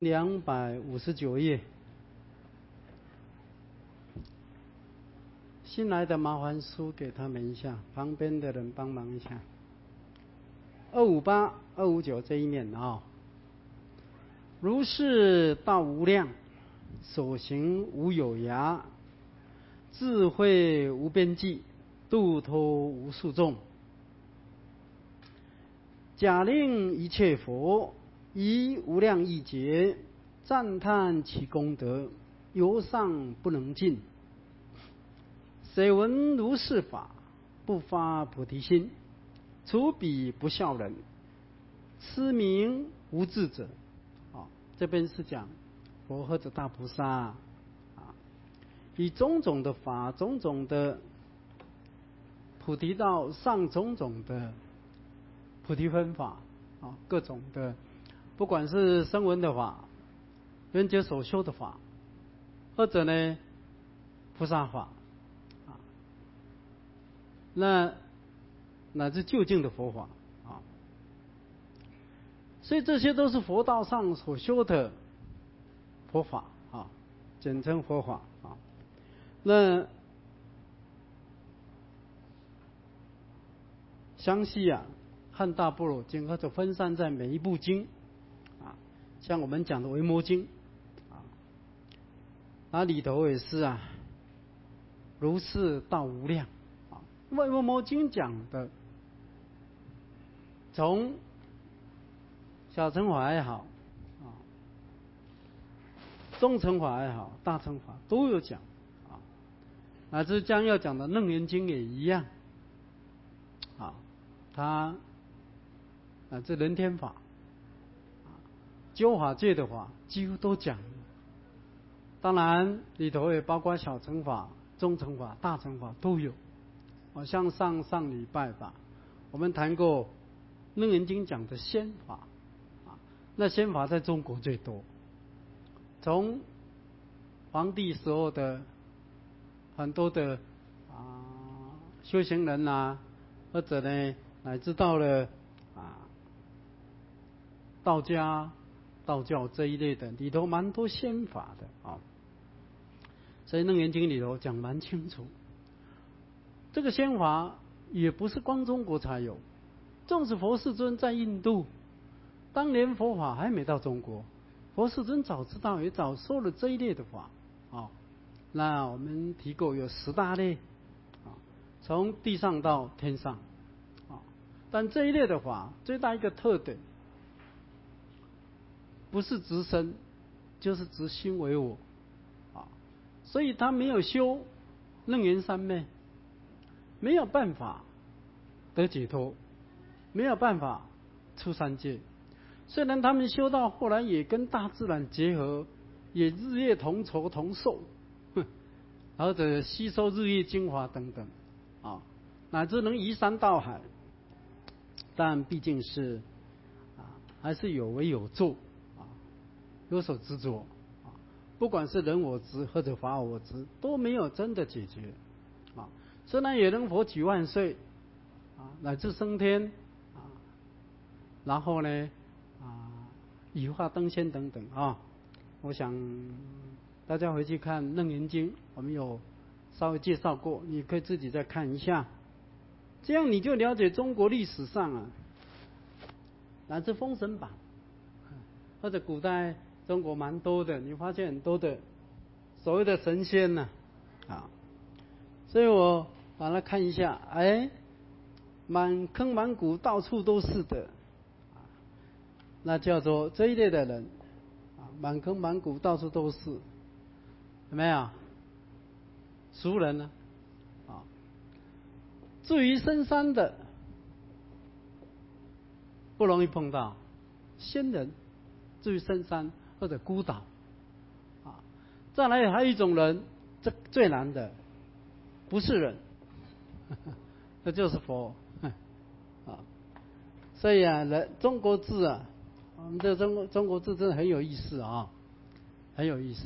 259页，新来的麻烦输给他们一下，旁边的人帮忙一下。258、259这一面啊，如是大无量，所行无有涯，智慧无边际，度脱无数众。假令一切佛以无量义劫，赞叹其功德，由上不能尽。谁闻如是法，不发菩提心，除彼不孝人，痴名无智者。这边是讲佛或者大菩萨以种种的法，种种的菩提道上，种种的菩提分法各种的，不管是声闻的法、缘觉所修的法，或者呢菩萨法那乃至究竟的佛法所以这些都是佛道上所修的佛法简称佛法那详细汉大般若经或者分散在每一部经像我们讲的维摩经那里头也是如是大无量维摩经讲的，从小乘法也好中乘法也好，大乘法都有讲乃至将要讲的楞严经也一样它乃至人天法究法界的法几乎都讲，当然里头也包括小乘法、中乘法、大乘法都有像上礼拜吧，我们谈过楞严经讲的仙法那仙法在中国最多，从皇帝时候的很多的修行人或者呢乃至到了道家、道教这一类的，里头蛮多仙法的所以楞严经里头讲蛮清楚。这个仙法也不是光中国才有，纵使佛世尊在印度，当年佛法还没到中国，佛世尊早知道，也早说了这一类的法那我们提过有10大类从地上到天上但这一类的法最大一个特点，不是直身，就是直心为我所以他没有修楞严三昧，没有办法得解脱，没有办法出三界。虽然他们修到后来也跟大自然结合，也日夜同酬同寿或者吸收日月精华等等乃至能移山倒海，但毕竟是还是有为有作有所执着不管是人我执或者法我执，都没有真的解决虽然也能活几万岁乃至升天然后呢羽化登仙等等我想大家回去看《楞严经》，我们有稍微介绍过，你可以自己再看一下，这样你就了解中国历史上乃至封神榜或者古代中国蛮多的，你发现很多的所谓的神仙所以我把它看一下，满坑满谷到处都是的那叫做这一类的人满坑满谷到处都是，有没有俗人呢至于深山的不容易碰到仙人，至于深山或者孤岛再来还有一种人，这最难的不是人那就是佛所以中国字我们这中国字真的很有意思很有意思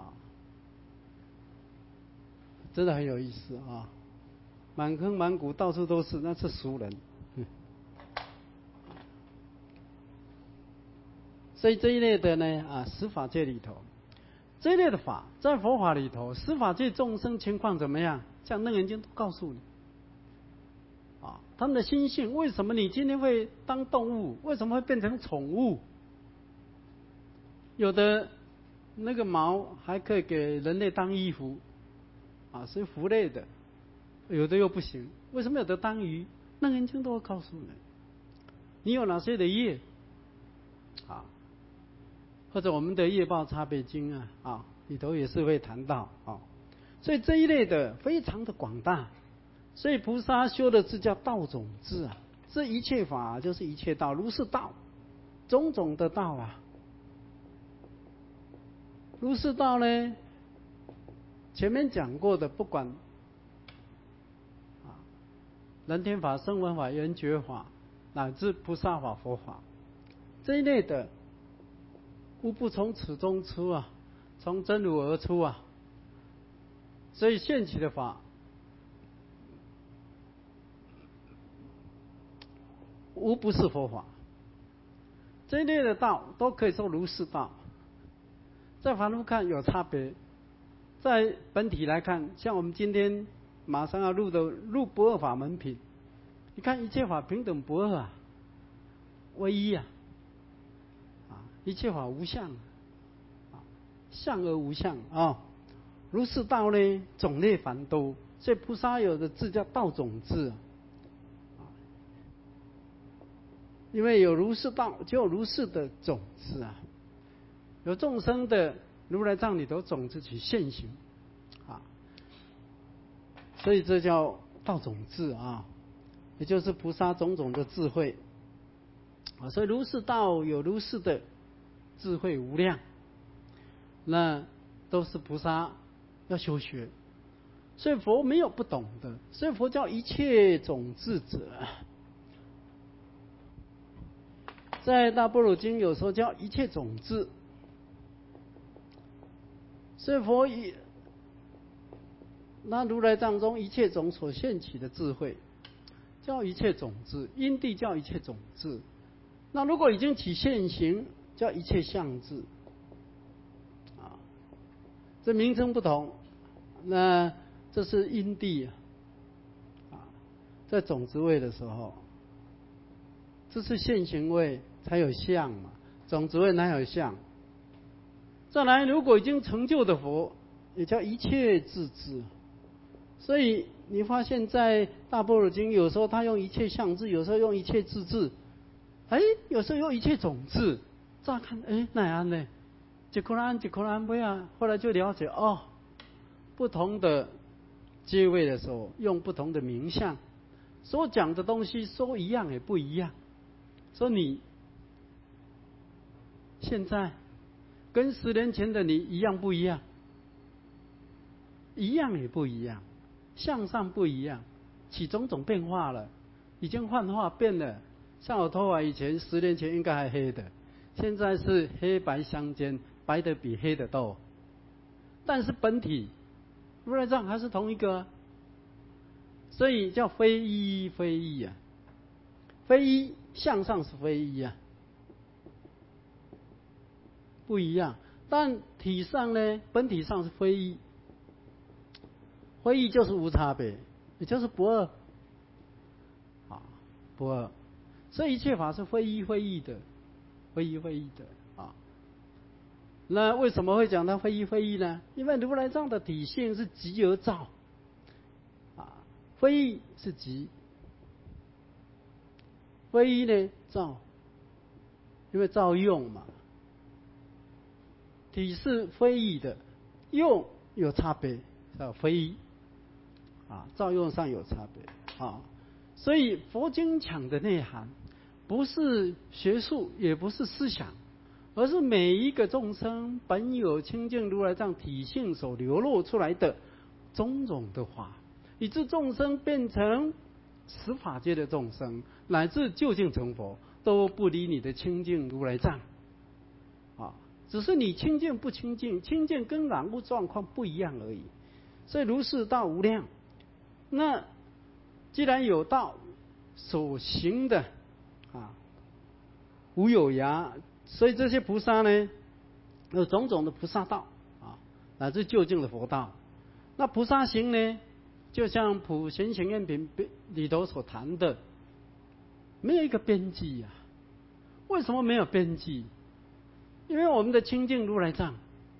真的很有意思满坑满谷到处都是，那是俗人所以这一类的呢十法界里头，这一类的法在佛法里头，十法界众生情况怎么样？像楞严经都告诉你。他们的心性，为什么你今天会当动物？为什么会变成宠物？有的那个毛还可以给人类当衣服，是服类的，有的又不行。为什么有的当鱼？楞严经都会告诉你，你有哪些的业或者我们的业报差别经里头也是会谈到所以这一类的非常的广大。所以菩萨修的字叫道种智这一切法就是一切道，如是道，种种的道如是道呢，前面讲过的，不管人天法、声闻法、缘觉法，乃至菩萨法、佛法，这一类的，无不从此中出从真如而出所以现起的法，无不是佛法。这一类的道都可以说如是道。在凡夫看有差别，在本体来看，像我们今天马上要入不二法门品，你看一切法平等不二唯一一切法无相相而无相如是道呢，种类繁多，所以菩萨有的字叫道种智因为有如是道，就有如是的种子有众生的如来藏里头种子起现行所以这叫道种智也就是菩萨种种的智慧所以如是道有如是的智慧无量，那都是菩萨要修学。所以佛没有不懂的，所以佛教一切种智者。在大般若经有时候叫一切种智，所以佛那如来藏中一切种所现起的智慧叫一切种智，因地叫一切种智。那如果已经起现行，叫一切相智这名称不同，那这是因地在种子位的时候，这是现行位才有相嘛，种子位哪有相？再来，如果已经成就的佛，也叫一切智智。所以你发现，在大般若经有时候他用一切相智，有时候用一切智智，有时候用一切种智。乍看，哪样呢？一个人一个人不要，后来就了解不同的阶位的时候，用不同的名相，所讲的东西说一样也不一样。说你现在跟10年前的你一样不一样？一样也不一样，相上不一样，起种种变化了，已经幻化变了。像我头发以前10年前应该还黑的，现在是黑白相间，白的比黑的多。但是本体如来藏还是同一个所以叫非一非一非一相上是非一不一样。但体上呢，本体上是非一，非一就是无差别，也就是不二不二。所以一切法是非一非异的，非一非异的那为什么会讲到非一非异呢？因为如来藏的体性是即而造非异是即，非一呢造，因为造用嘛。体是非异的，用有差别，叫非一造用上有差别所以佛经讲的内涵，不是学术，也不是思想，而是每一个众生本有清净如来藏体性所流露出来的种种的法，以致众生变成十法界的众生，乃至究竟成佛，都不离你的清净如来藏只是你清净不清净，清净跟染污状况不一样而已。所以如是道无量。那既然有道所行的无有涯所以这些菩萨呢，有种种的菩萨道啊，乃至究竟的佛道。那菩萨行呢，就像普贤行愿品里头所谈的，没有一个边际呀。为什么没有边际？因为我们的清净如来藏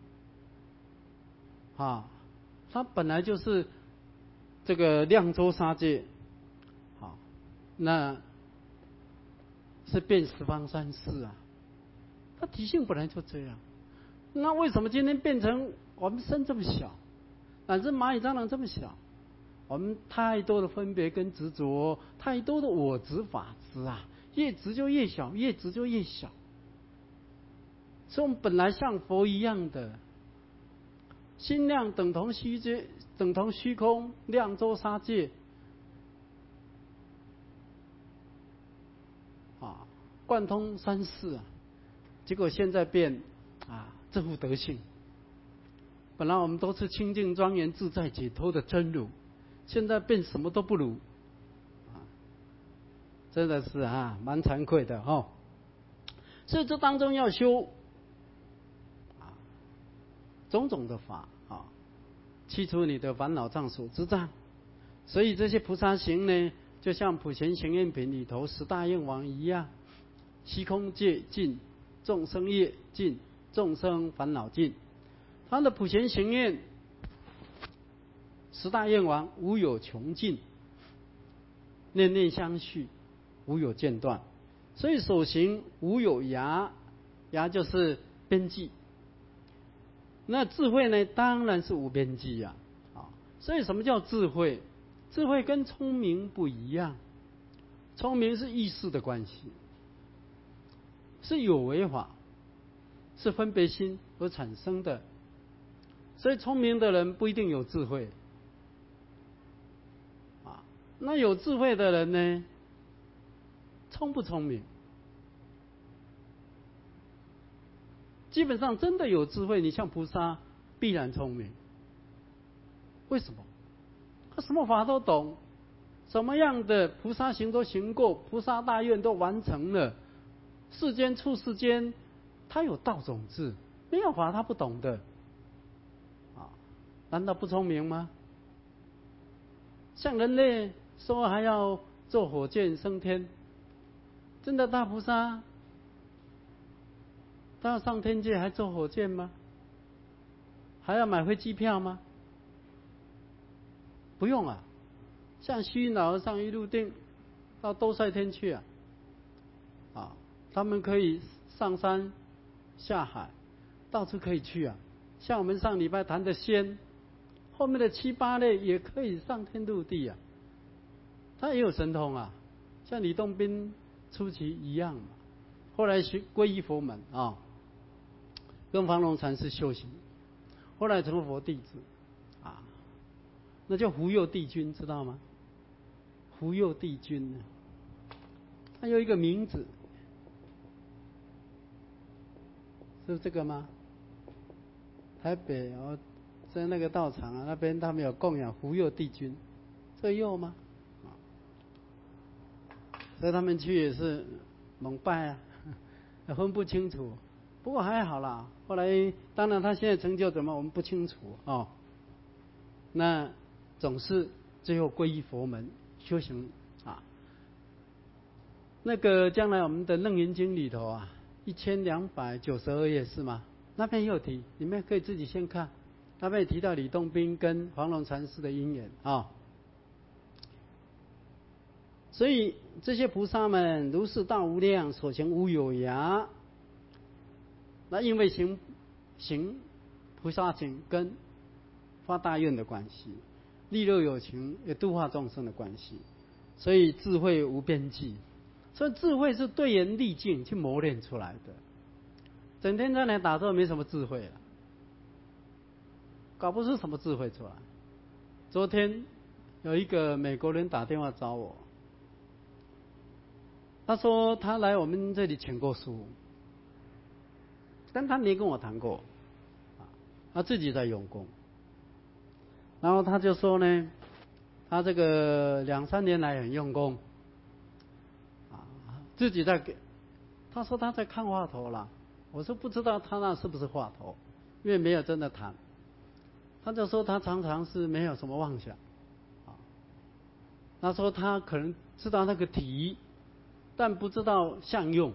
啊，它本来就是这个量周沙界，好，那是遍十方三世啊，它体性本来就这样。那为什么今天变成我们身这么小，乃至蚂蚁蟑螂这么小？我们太多的分别跟执着，太多的我执法执啊，越执就越小，越执就越小。所以我们本来像佛一样的，心量等同虚空，量周沙界啊，贯通三世啊。结果现在变啊这副德性。本来我们都是清净庄严自在解脱的真如，现在变什么都不如啊，真的是啊蛮惭愧的哦。所以这当中要修啊种种的法啊，去除你的烦恼障所知障。所以这些菩萨行呢，就像普贤行愿品里头十大愿王一样，虚空界尽，众生业尽，众生烦恼尽。他的普贤行愿十大愿王无有穷尽，念念相续，无有间断。所以所行无有涯，涯就是边际。那智慧呢，当然是无边际呀。所以什么叫智慧？智慧跟聪明不一样，聪明是意识的关系，是有为法，是分别心而产生的。所以聪明的人不一定有智慧啊。那有智慧的人呢，聪不聪明？基本上真的有智慧，你像菩萨必然聪明。为什么？他什么法都懂，什么样的菩萨行都行过，菩萨大愿都完成了，世间处世间，他有道种子，没有法他不懂的啊，难道不聪明吗？像人类说还要坐火箭升天，真的大菩萨他要上天界还坐火箭吗？还要买回机票吗？不用啊，像虚云老和尚一入定到兜率天去啊，他们可以上山下海，到处可以去啊。像我们上礼拜谈的仙，后面的7、8类也可以上天入地啊，他也有神通啊，像李洞宾初期一样嘛。后来皈依佛门啊，跟黄龙禅师修行，后来成为佛弟子啊。那叫胡右帝君，知道吗？胡右帝君，他有一个名字，是这个吗？台北在那个道场啊，那边他们有供养胡右帝君，这右吗？所以他们去也是猛拜啊，分不清楚。不过还好啦，后来当然他现在成就怎么我们不清楚哦。那总是最后皈依佛门修行啊。那个将来我们的《楞严经》里头啊，1292页是吗？那边也有提，你们可以自己先看。那边也提到李洞宾跟黄龙禅师的因缘啊。所以这些菩萨们如是大无量，所行无有涯。那因为行菩萨行跟发大愿的关系，利乐有情也度化众生的关系，所以智慧无边际。所以智慧是对人历境去磨练出来的。整天在那打坐没什么智慧了，搞不出什么智慧出来。昨天有一个美国人打电话找我，他说他来我们这里请过书，但他没跟我谈过，他自己在用功。然后他就说呢，他这个2、3年来很用功，自己在他说他在看话头啦，我说不知道他那是不是话头，因为没有真的谈。他就说他常常是没有什么妄想，他说他可能知道那个体，但不知道相用，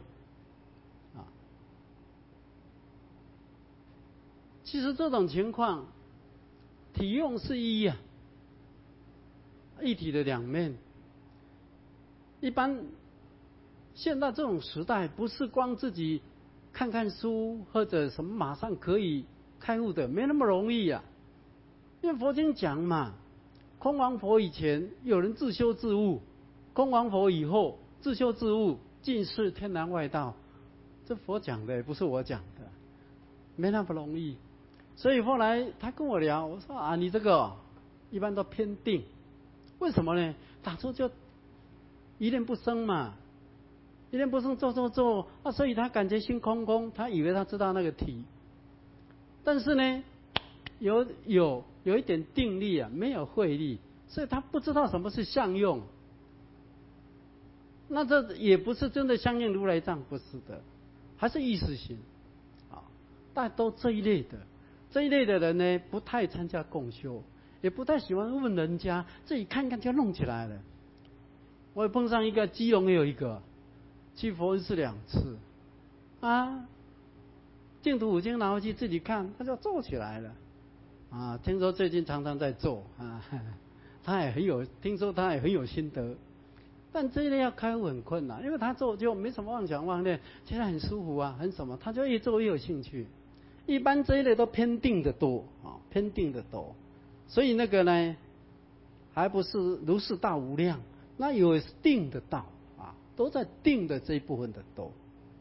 其实这种情况，体用是一啊，一体的两面。一般现在这种时代，不是光自己看看书或者什么马上可以开悟的，没那么容易啊。因为佛经讲嘛，空王佛以前有人自修自悟，空王佛以后自修自悟，尽是天南外道。这佛讲的，不是我讲的，没那么容易。所以后来他跟我聊，我说啊，你这个一般都偏定，为什么呢？打坐就一念不生嘛，一念不生做啊，所以他感觉心空空，他以为他知道那个体，但是呢，有一点定力啊，没有慧力，所以他不知道什么是相用。那这也不是真的相应如来藏，不是的，还是意识心啊，大家都这一类的。这一类的人呢，不太参加共修，也不太喜欢问人家，自己看看就弄起来了。我也碰上一个，基隆也有一个，去佛恩寺2次，啊，净土五经拿回去自己看，他就做起来了，啊，听说最近常常在做啊，他也很有，听说他也很有心得，但这一类要开悟很困难，因为他做就没什么妄想妄念，其实很舒服啊，很什么，他就越做越有兴趣。一般这一类都偏定的多啊，偏定的多，所以那个呢，还不是如是大无量，那有定的道啊，都在定的这一部分的多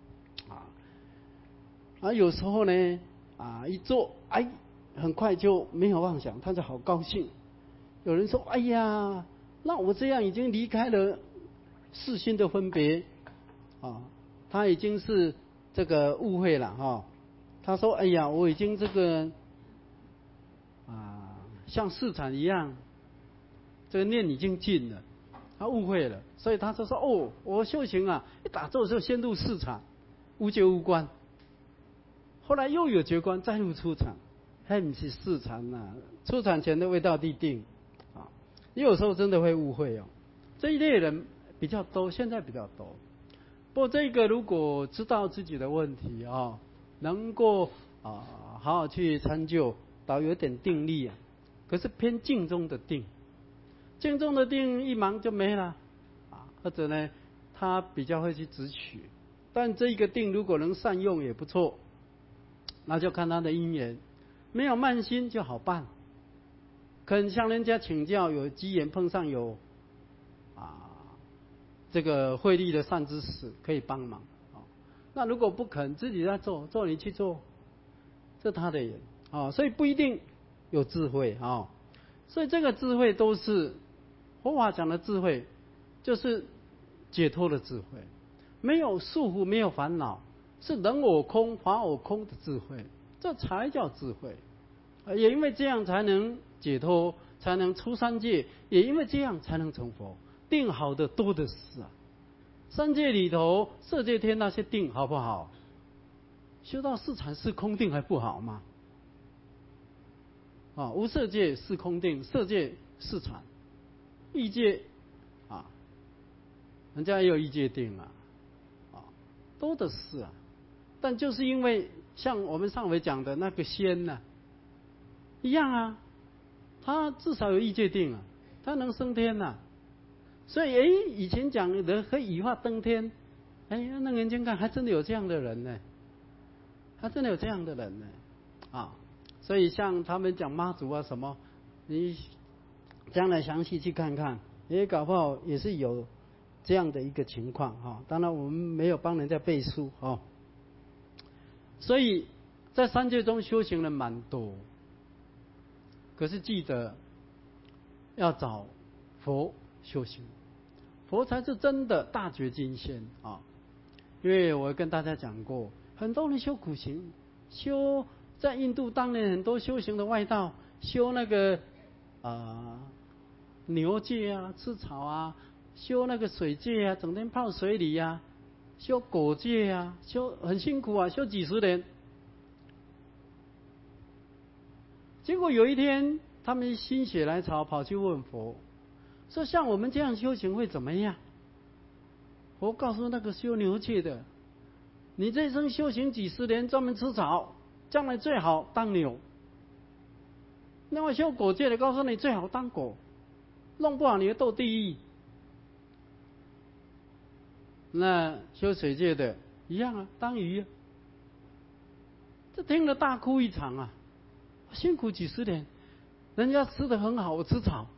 啊，有时候呢啊一做，哎，很快就没有妄想，他就好高兴。有人说，哎呀，那我这样已经离开了世心的分别啊，他已经是这个误会了哈。他说：“哎呀，我已经这个像市场一样，这个念已经尽了。他误会了，所以他就说：哦，我修行啊，一打坐就先入市场，无觉无观。后来又有觉观，再入出场，还不是市场啊？出场前的味道地定啊。你有时候真的会误会哦。这一类人比较多，现在比较多。不过这个如果知道自己的问题啊。”能够好好去参究，倒有点定力啊，可是偏静中的定，静中的定一忙就没了啊，或者呢，他比较会去执取，但这一个定如果能善用也不错，那就看他的因缘，没有慢心就好办，肯向人家请教，有机缘碰上有这个慧力的善知识可以帮忙。那如果不肯自己在做你去做，这他的人所以不一定有智慧所以这个智慧都是佛法讲的智慧，就是解脱的智慧，没有束缚，没有烦恼，是人我空、法我空的智慧，这才叫智慧。也因为这样才能解脱，才能出三界，也因为这样才能成佛。定好的多的是啊。三界里头，色界天那些定好不好？修到四禅是空定还不好吗？无色界是空定，色界是禅，异界人家也有异界定多的是啊。但就是因为像我们上回讲的那个仙呢，一样啊，他至少有异界定啊，他能升天啊。所以以前讲人可以羽化登天，那人间看还真的有这样的人呢，还真的有这样的人呢所以像他们讲妈祖什么，你将来详细去看看，搞不好也是有这样的一个情况当然我们没有帮人家背书所以在三界中修行人蛮多，可是记得要找佛修行。佛才是真的大觉金仙因为我跟大家讲过，很多人修苦行，修在印度当年很多修行的外道，修那个牛戒吃草修那个水戒整天泡水里修果戒啊，修很辛苦啊，修几十年。结果有一天，他们心血来潮跑去问佛，说像我们这样修行会怎么样？佛告诉那个修牛切的，你这一生修行几十年，专门吃草，将来最好当牛。那么修果戒的告诉你最好当狗，弄不好你会堕地狱。那修水戒的一样啊，当鱼啊。这听了大哭一场啊，辛苦几十年，人家吃得很好，我吃草；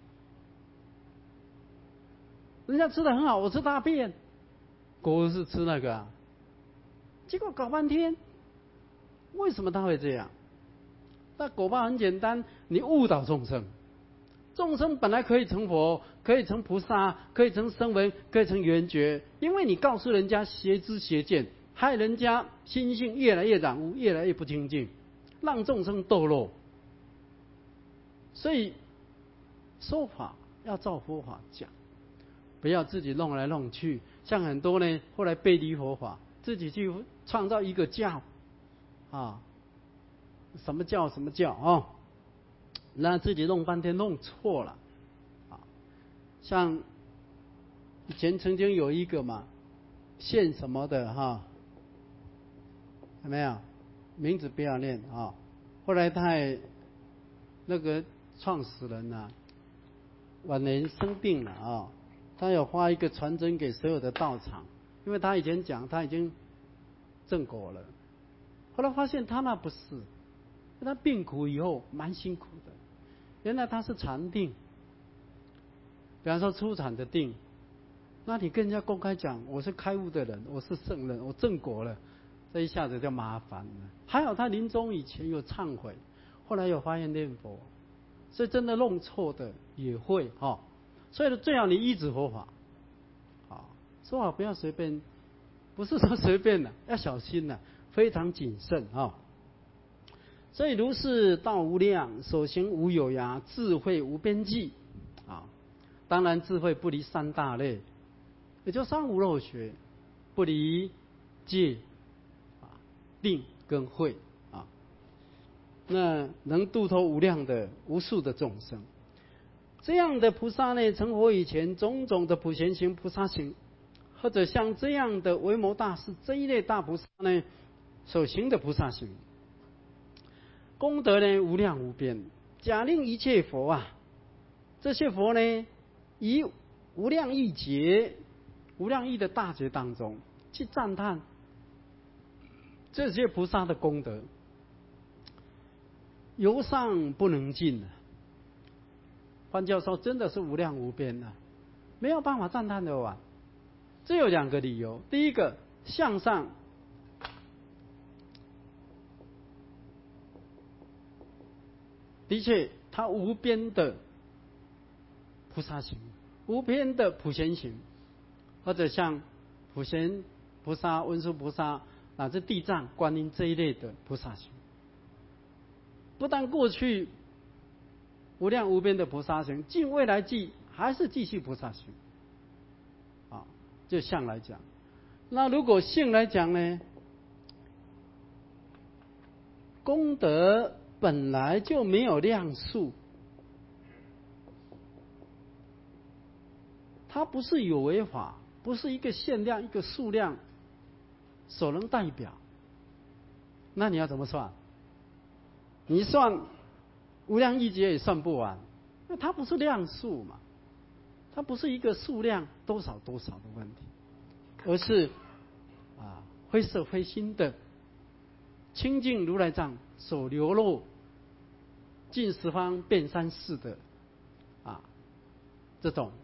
人家吃得很好，我吃大便。狗是吃那个啊，结果搞半天，为什么他会这样？那果报很简单，你误导众生。众生本来可以成佛，可以成菩萨，可以成声闻，可以成缘觉，因为你告诉人家邪知邪见，害人家心性越来越染污，越来越不清净，让众生堕落。所以说法要照佛法讲，不要自己弄来弄去。像很多呢，后来背离佛法，自己去创造一个教啊，什么教什么教啊，那自己弄半天弄错了啊。像以前曾经有一个嘛，县什么的哈，有没有？名字不要念啊。后来他还那个创始人啊，晚年生病了啊，他有发一个传真给所有的道场，因为他以前讲他已经正果了，后来发现他那不是，他病苦以后蛮辛苦的。原来他是禅定，比方说初禅的定，那你跟人家公开讲我是开悟的人，我是圣人，我正果了，这一下子就麻烦了。还好他临终以前有忏悔，后来有发愿念佛，所以真的弄错的也会哈。所以最好你依止佛法，啊，说法不要随便，不是说随便的，要小心的，非常谨慎啊。所以如是道无量，所行无有涯，智慧无边际啊。当然智慧不离三大类，也就三无漏学，不离戒啊、定跟慧啊。那能度脱无量的无数的众生，这样的菩萨呢，成佛以前种种的普贤行、菩萨行，或者像这样的维摩大师这一类大菩萨呢，所行的菩萨行。功德呢无量无边，假令一切佛啊，这些佛呢，以无量亿劫、无量亿的大劫当中去赞叹这些菩萨的功德，由上不能尽啊。换教授真的是无量无边啊，没有办法赞叹得完。这有两个理由，第一个向上。的确，他无边的菩萨行，无边的普贤行，或者像普贤菩萨、文殊菩萨乃至地藏、观音这一类的菩萨行，不但过去无量无边的菩萨行，尽未来际还是继续菩萨行。啊，就相来讲，那如果性来讲呢？功德本来就没有量数，它不是有为法，不是一个限量、一个数量所能代表。那你要怎么算？你算无量亿劫也算不完，因为它不是量数嘛，它不是一个数量多少多少的问题，而是非色非心的清净如来藏所流露尽十方遍三世的这种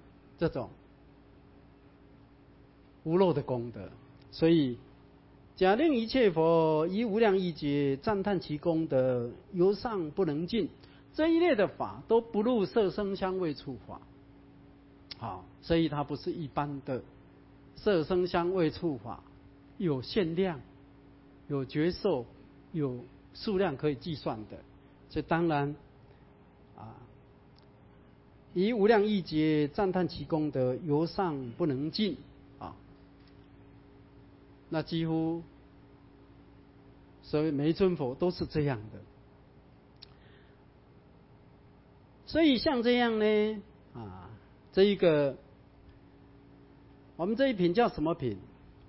无漏的功德。所以假令一切佛以无量亿劫赞叹其功德，由上不能尽，这一类的法都不入色声香味触法。好，所以它不是一般的色声香味触法，有限量，有觉受，有数量可以计算的。所以当然以无量亿劫赞叹其功德，由上不能尽啊。 那几乎所谓每一尊佛都是这样的。所以像这样呢，这一个我们这一品叫什么品？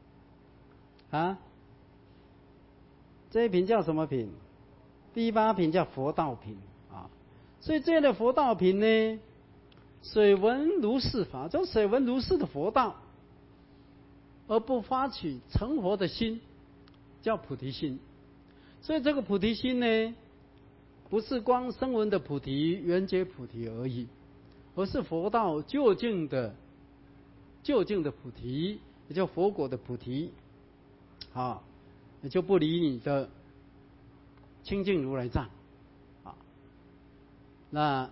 这一品叫什么品？第8品叫佛道品啊。所以这样的佛道品呢，水闻如是法，就水闻如是的佛道，而不发起成佛的心，叫菩提心。所以这个菩提心呢，不是光声闻的菩提、缘觉菩提而已，而是佛道究竟的菩提，也叫佛果的菩提也就不离你的清净如来藏那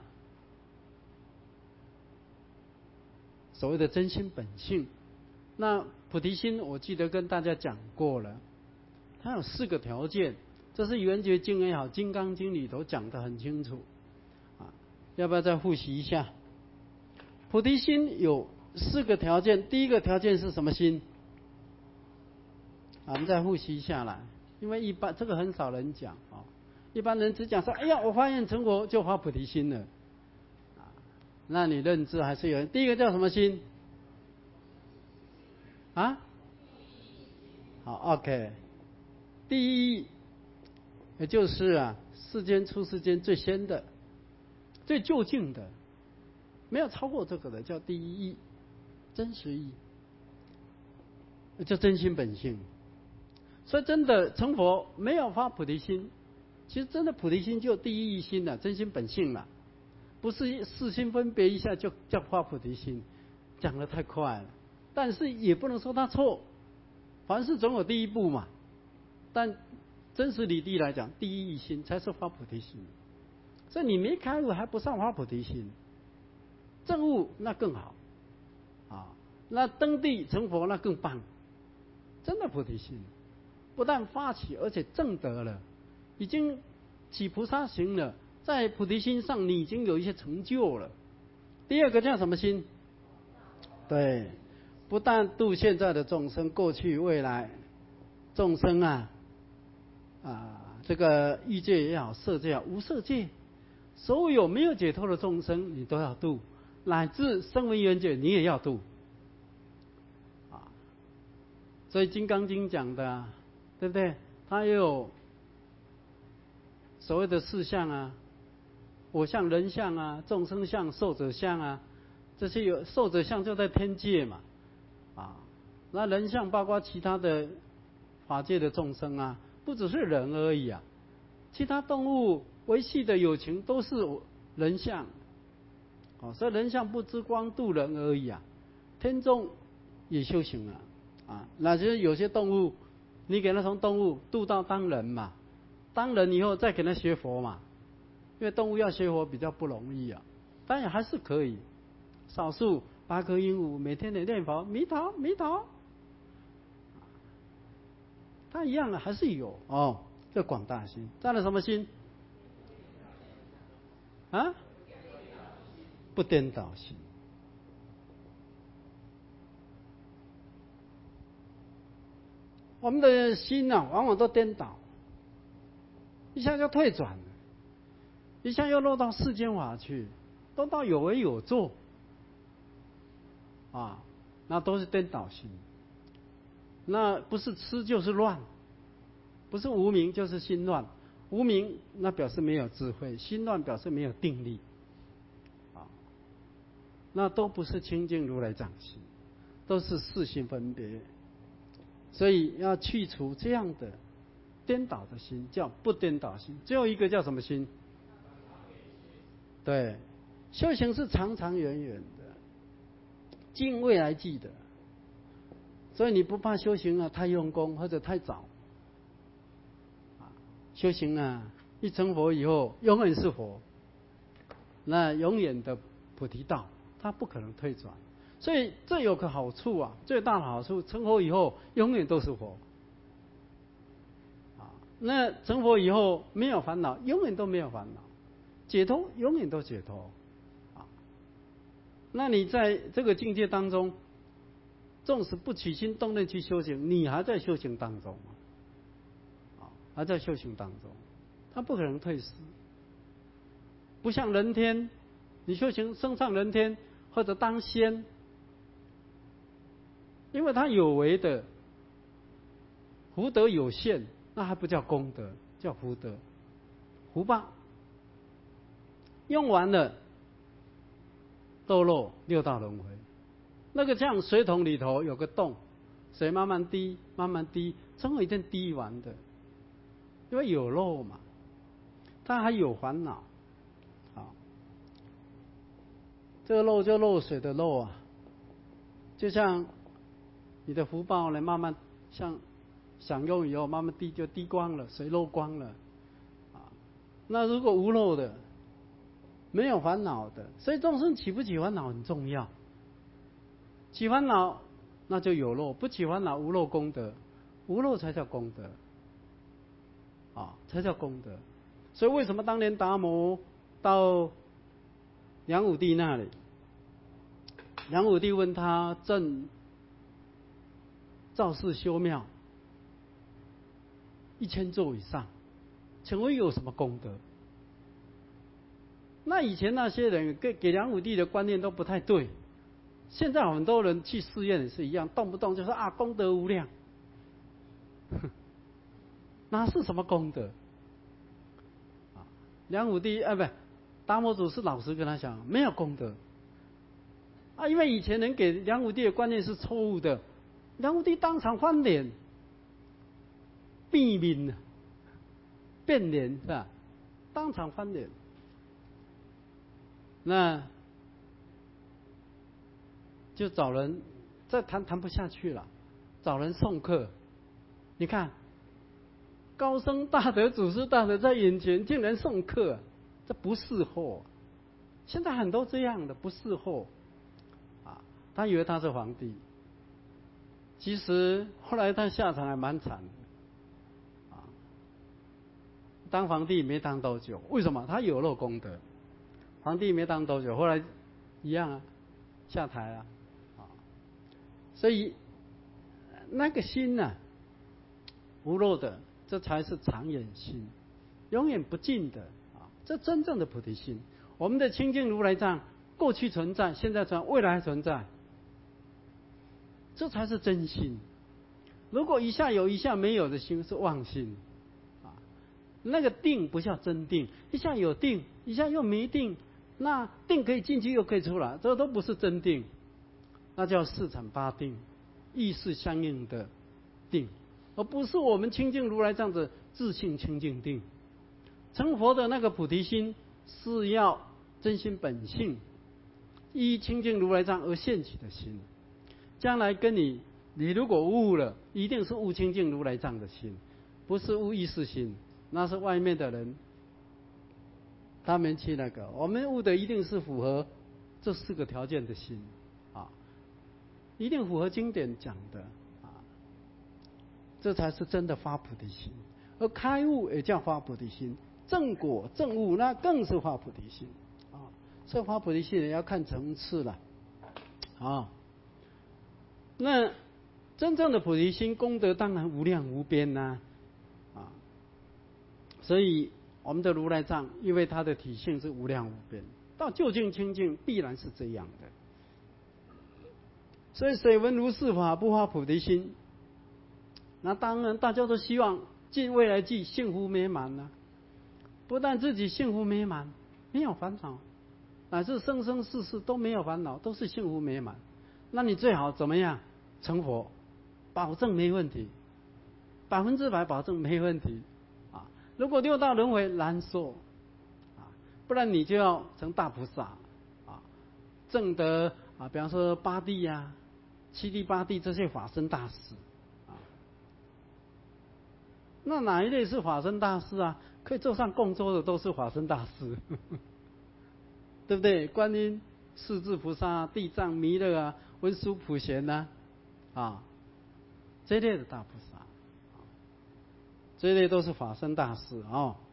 所谓的真心本性，那菩提心我记得跟大家讲过了，它有4个条件，这是圆觉经也好，金刚经里头讲得很清楚要不要再复习一下？菩提心有4个条件，第1个条件是什么心？我们再复习一下来，因为一般这个很少人讲一般人只讲说，哎呀，我发愿成佛就发菩提心了那你认知还是有人。第1个叫什么心？好 ，OK。第一，也就是世间出世间最先的、最究竟的，没有超过这个的，叫第一义，真实义，叫真心本性。所以真的成佛没有发菩提心，其实真的菩提心就第一义心了，真心本性了，不是四心分别一下就叫发菩提心，讲得太快了。但是也不能说他错，凡事总有第一步嘛。但真实理地来讲，第一义心才是发菩提心。所以你没开悟还不上发菩提心，证悟那更好那登地成佛那更棒，真的菩提心不但发起，而且证得了，已经起菩萨行了，在菩提心上你已经有一些成就了。第2个叫什么心？对，不但度现在的众生，过去未来众生这个欲界也好，色界也好，无色界，所有没有解脱的众生你都要度，乃至声闻缘觉你也要度所以《金刚经》讲的对不对？它也有所谓的4相我相、人相众生相、寿者相这些有寿者相就在天界嘛那人相包括其他的法界的众生不只是人而已其他动物维系的有情都是人相所以人相不知光度人而已天众也修行了那就是有些动物你给他从动物度到当人嘛，当人以后再给他学佛嘛，因为动物要学佛比较不容易当然还是可以，少数8颗鹦鹉每天得念佛弥陀弥陀，它一样还是有这广大心。再来什么心？不颠倒心。我们的心往往都颠倒，一下就退转了，一下又落到世间法去，都到有为有作那都是颠倒心。那不是痴就是乱，不是无明就是心乱。无明那表示没有智慧，心乱表示没有定力那都不是清净如来藏心，都是四心分别。所以要去除这样的颠倒的心，叫不颠倒心。最后一个叫什么心？对，修行是长长远远的，尽未来际的。所以你不怕修行太用功或者太早修行一成佛以后永远是佛，那永远的菩提道它不可能退转。所以这有个好处最大的好处，成佛以后永远都是佛那成佛以后没有烦恼，永远都没有烦恼，解脱永远都解脱那你在这个境界当中纵使不起心动念去修行，你还在修行当中还在修行当中，他不可能退失。不像人天，你修行升上人天或者当仙，因为他有为的福德有限，那还不叫功德，叫福德，福报用完了，堕落六道轮回。那个像水桶里头有个洞，水慢慢滴，慢慢滴，总有一天滴完的，因为有漏嘛，它还有烦恼。这个漏就漏水的漏啊，就像你的福报呢，慢慢像享用以后，慢慢滴就滴光了，水漏光了那如果无漏的，没有烦恼的，所以众生起不起烦恼很重要。起烦恼那就有漏，不起烦恼无漏功德，无漏才叫功德才叫功德。所以为什么当年达摩到梁武帝那里，梁武帝问他正造寺修庙1000座以上，请问有什么功德？那以前那些人给梁武帝的观念都不太对，现在很多人去寺院也是一样，动不动就说功德无量，哪是什么功德？梁武帝达摩祖师老实跟他讲，没有功德因为以前人给梁武帝的观念是错误的，梁武帝当场翻脸，变面变脸是吧？当场翻脸，那就找人再谈不下去了，找人送客。你看，高僧大德、祖师大德在眼前，竟然送客，这不识货。现在很多这样的不识货他以为他是皇帝，其实后来他下场还蛮惨的当皇帝没当多久，为什么？他有漏功德，皇帝没当多久，后来一样下台了所以那个心无漏的，这才是长远心，永远不尽的这真正的菩提心。我们的清净如来藏，过去存在，现在存在，未来还存在，这才是真心。如果一下有一下没有的心是妄心那个定不叫真定，一下有定，一下又没定，那定可以进去又可以出来，这都不是真定，那叫四禅八定，意识相应的定，而不是我们清净如来这样子自性清净定。成佛的那个菩提心是要真心本性，依清净如来藏而现起的心。将来跟你如果悟了，一定是悟清净如来藏的心，不是悟意识心，那是外面的人他们去那个。我们悟的一定是符合这4个条件的心一定符合经典讲的这才是真的发菩提心。而开悟也叫发菩提心，正果正悟那更是发菩提心所以发菩提心也要看层次了那真正的菩提心功德当然无量无边所以我们的如来藏因为它的体性是无量无边，到究竟清净必然是这样的。所以水闻如是法，不发菩提心，那当然大家都希望尽未来际幸福美满不但自己幸福美满，没有烦恼，乃至生生世世都没有烦恼，都是幸福美满。那你最好怎么样？成佛，保证没问题，100%保证没问题如果六道轮回难说不然你就要成大菩萨证得比方说八地七地八地这些法身大士那哪一类是法身大士可以坐上供桌的都是法身大士对不对？观音、势至菩萨、地藏、弥勒文殊普贤这一类的大菩萨这一类都是法身大士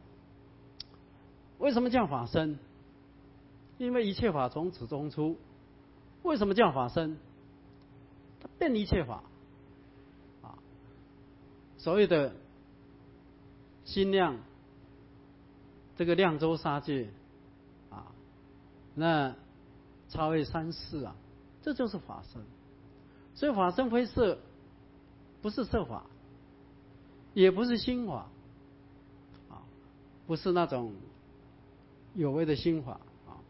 为什么叫法身？因为一切法从此中出。为什么叫法身？它它遍一切法啊。所谓的心量，这个量周杀界啊，那超越三世啊，这就是法身。所以法身非色，不是色法，也不是心法啊，不是那种有为的心法啊。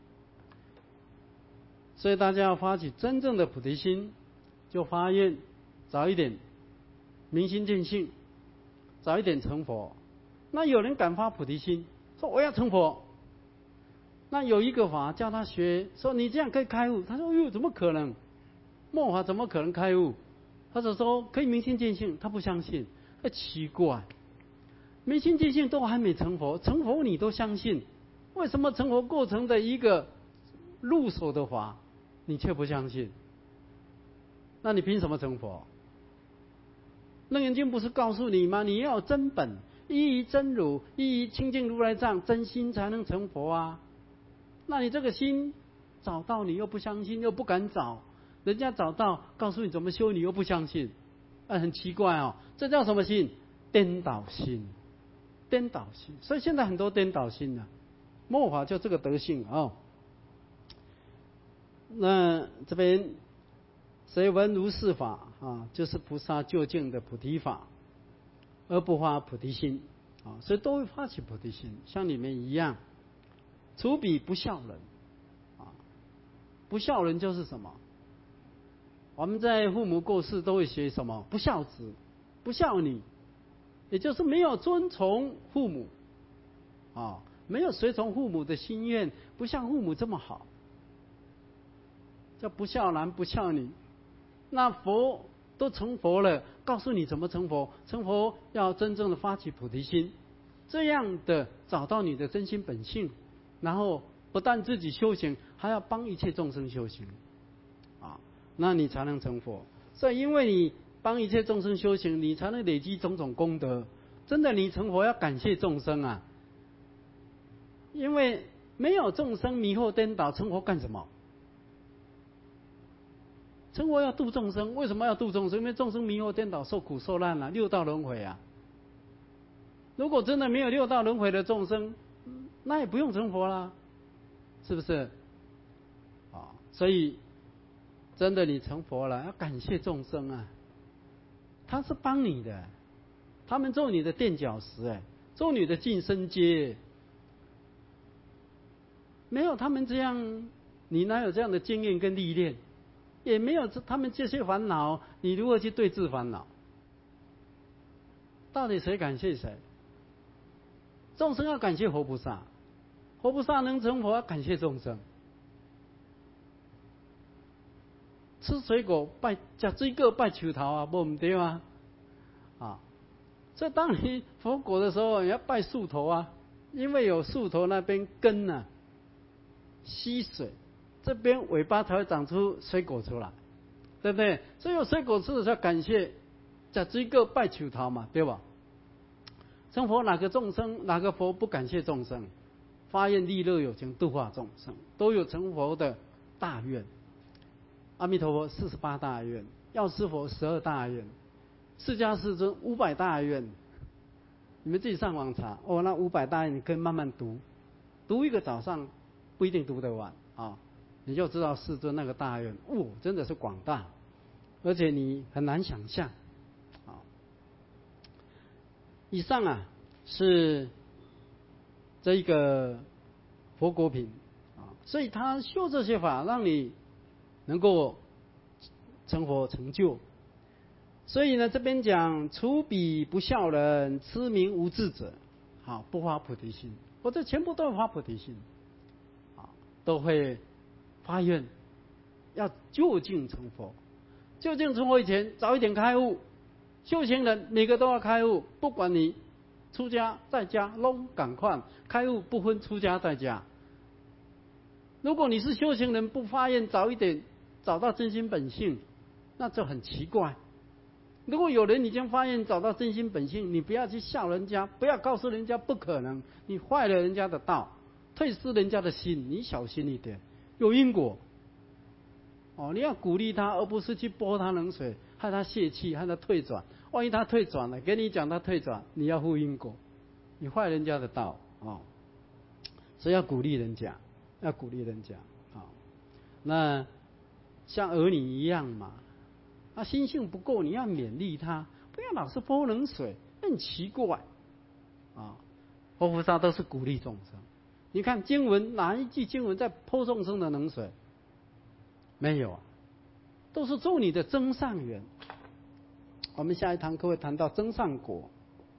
所以大家要发起真正的菩提心，就发愿早一点明心见性，早一点成佛。那有人敢发菩提心，说我要成佛。那有一个法叫他学，说你这样可以开悟。他说：“哟，怎么可能？末法怎么可能开悟？”他就说可以明心见性，他不相信。奇怪，明心见性都还没成佛，成佛你都相信，为什么成佛过程的一个入手的法，你却不相信？那你凭什么成佛？楞严经不是告诉你吗？你要真本，依于真如，依于清净如来藏，真心才能成佛啊。那你这个心找到，你又不相信，又不敢找，人家找到告诉你怎么修，你又不相信，很奇怪哦。这叫什么心？颠倒心，颠倒心。所以现在很多颠倒心啊，末法就这个德性哦。那这边谁闻如是法啊，就是菩萨究竟的菩提法，而不发菩提心啊，所以都会发起菩提心，像你们一样。除彼不孝人啊，不孝人就是什么？我们在父母过世都会学什么？不孝子、不孝女，也就是没有遵从父母啊，没有随从父母的心愿，不像父母这么好，叫不孝男、不孝女。那佛都成佛了，告诉你怎么成佛。成佛要真正的发起菩提心，这样的找到你的真心本性。然后不但自己修行，还要帮一切众生修行，啊，那你才能成佛。所以因为你帮一切众生修行，你才能累积种种功德。真的，你成佛要感谢众生啊，因为没有众生迷惑颠倒，成佛干什么？成佛要度众生，为什么要度众生？因为众生迷惑颠倒，受苦受难啊，六道轮回啊。如果真的没有六道轮回的众生，那也不用成佛啦，是不是？啊，所以真的你成佛了，要感谢众生啊，他是帮你的，他们做你的垫脚石，做你的晋升阶，没有他们这样，你哪有这样的经验跟历练？也没有他们这些烦恼，你如何去对治烦恼？到底谁感谢谁？众生要感谢活菩萨，活菩萨能成佛要感谢众生。吃水果拜吃水果拜树头啊，不对吗？啊，所以当你佛果的时候，也要拜树头啊，因为有树头那边根啊吸水，这边尾巴才会长出水果出来，对不对？所以有水果吃的时候，感谢吃水果拜树头嘛，对吧？成佛哪个众生哪个佛不感谢众生？发愿利乐有情度化众生，都有成佛的大愿。阿弥陀佛48大愿，药师佛12大愿，释迦世尊500大愿。你们自己上网查哦，那500大愿你可以慢慢读，读一个早上不一定读得完啊，你就知道世尊那个大愿，真的是广大，而且你很难想象。以上啊是这一个佛果品啊，所以他修这些法，让你能够成佛成就。所以呢，这边讲除彼不孝人，痴名无智者，好，不发菩提心，或者全部都发菩提心，啊，都会发愿要就近成佛。就近成佛以前，早一点开悟。修行人每个都要开悟，不管你出家在家，拢赶快开悟，不分出家在家。如果你是修行人，不发愿早一点找到真心本性，那就很奇怪。如果有人已经发愿找到真心本性，你不要去笑人家，不要告诉人家不可能，你坏了人家的道，退失人家的心，你小心一点，有因果。 你要鼓励他，而不是去泼他冷水，害他泄气，害他退转。万一他退转了，给你讲他退转，你要负因果，你坏人家的道所以要鼓励人家，要鼓励人家那像儿女一样嘛，他心性不够，你要勉励他，不要老是泼冷水，很奇怪佛菩萨都是鼓励众生。你看经文哪一句经文在泼众生的冷水？没有都是做你的增上缘。我们下一堂课会谈到增上果。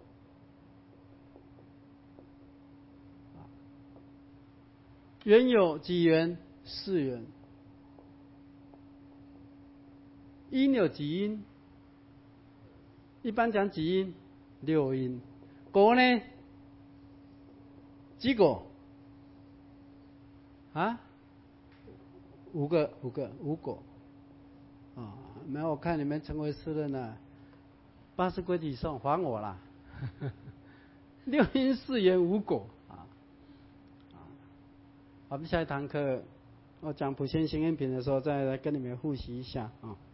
缘有几缘？四缘。因有几因？一般讲几因？六因。果呢？几果？五果没有，我看你们成为师人了，80归体送还我啦。六因四缘五果我们下一堂课我讲普贤行愿品的时候，再来跟你们复习一下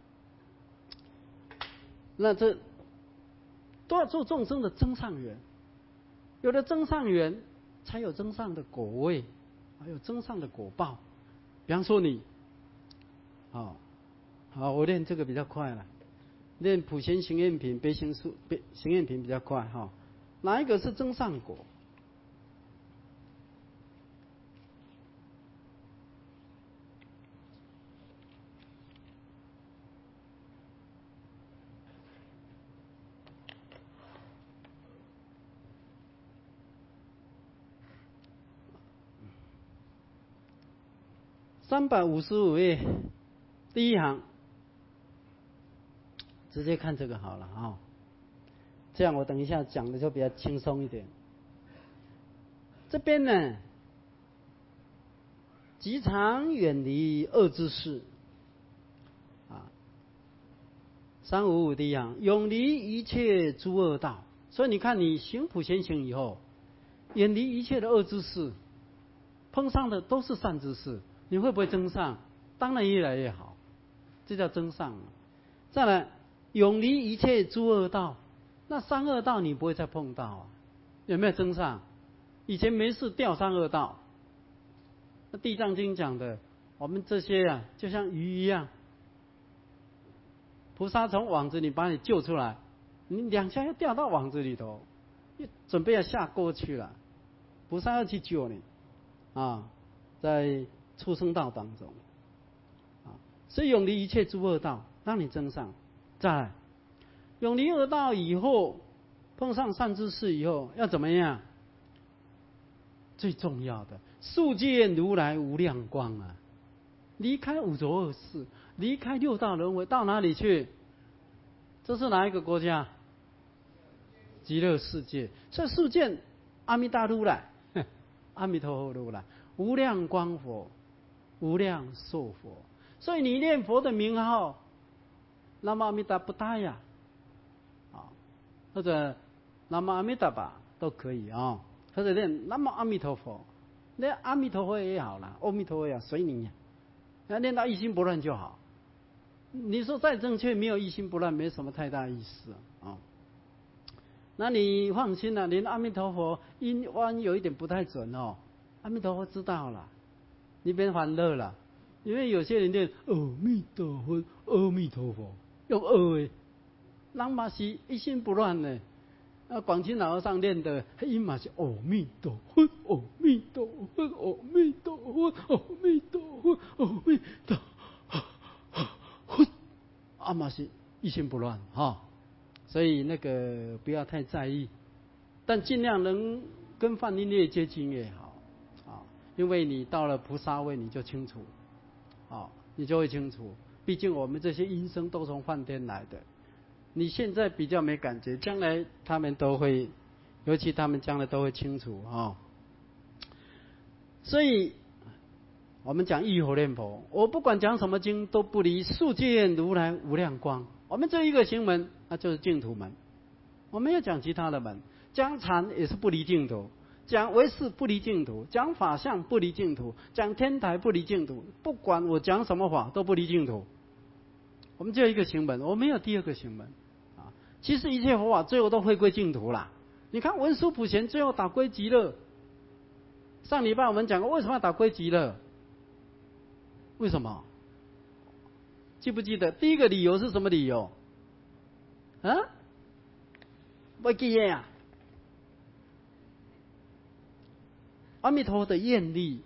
那这都要做众生的增上缘，有了增上缘，才有增上的果位，还有增上的果报。比方说你，好，我练这个比较快了，练普贤行愿品、悲行愿品比较快哪一个是增上果？355页第一行，直接看这个好了这样我等一下讲的就比较轻松一点。这边呢，极常远离恶之事355第一行，永离一切诸恶道。所以你看，你行普贤行以后，远离一切的恶之事，碰上的都是善之事，你会不会增上？当然越来越好，这叫增上。再来，永离一切诸恶道，那三恶道你不会再碰到有没有增上？以前没事掉三恶道。那地藏经讲的，我们这些就像鱼一样，菩萨从网子里把你救出来，你2下又掉到网子里头，准备要下锅去了，菩萨要去救你在畜生道当中所以永离一切诸恶道，让你增上。再来，永离恶道以后，碰上善知识以后要怎么样？最重要的，速见如来无量光离开五浊恶世，离开六道轮回，到哪里去？这是哪一个国家？极乐世界。所以速见阿弥达如来，阿弥陀佛如来，无量光佛，无量寿佛。所以你念佛的名号，南无阿弥达不达呀或者南无阿弥达吧都可以或者念南无阿弥陀佛，念阿弥陀佛也好啦，阿弥陀佛也随你要念到一心不乱就好。你说再正确，没有一心不乱，没什么太大意思那你放心了，连阿弥陀佛音弯有一点不太准阿弥陀佛知道了，你别烦乐了。因为有些人念阿弥陀佛，阿弥陀佛用的，人嘛是一心不乱呢。广清老和尚念的音嘛是阿弥陀佛，阿弥陀佛，阿弥陀佛，阿弥陀佛，阿弥陀佛，嘛是一心不乱所以那个不要太在意，但尽量能跟梵音越接近越好因为你到了菩萨位，你就清楚你就会清楚。毕竟我们这些音声都从梵天来的，你现在比较没感觉，将来他们都会，尤其他们将来都会清楚所以我们讲忆佛念佛，我不管讲什么经，都不离速见如来无量光。我们这一个行门，那就是净土门。我没有讲其他的门，讲禅也是不离净土， 讲唯识不离净土，讲法相不离净土，讲天台不离净土，不管我讲什么法都不离净土。我们只有一个行门，我没有第二个行门啊。其实一切佛法最后都回归净土啦。你看文殊普贤最后导归极乐。上礼拜我们讲过为什么要导归极乐？为什么？记不记得第一个理由是什么理由？啊？不记得呀？阿弥陀佛的愿力，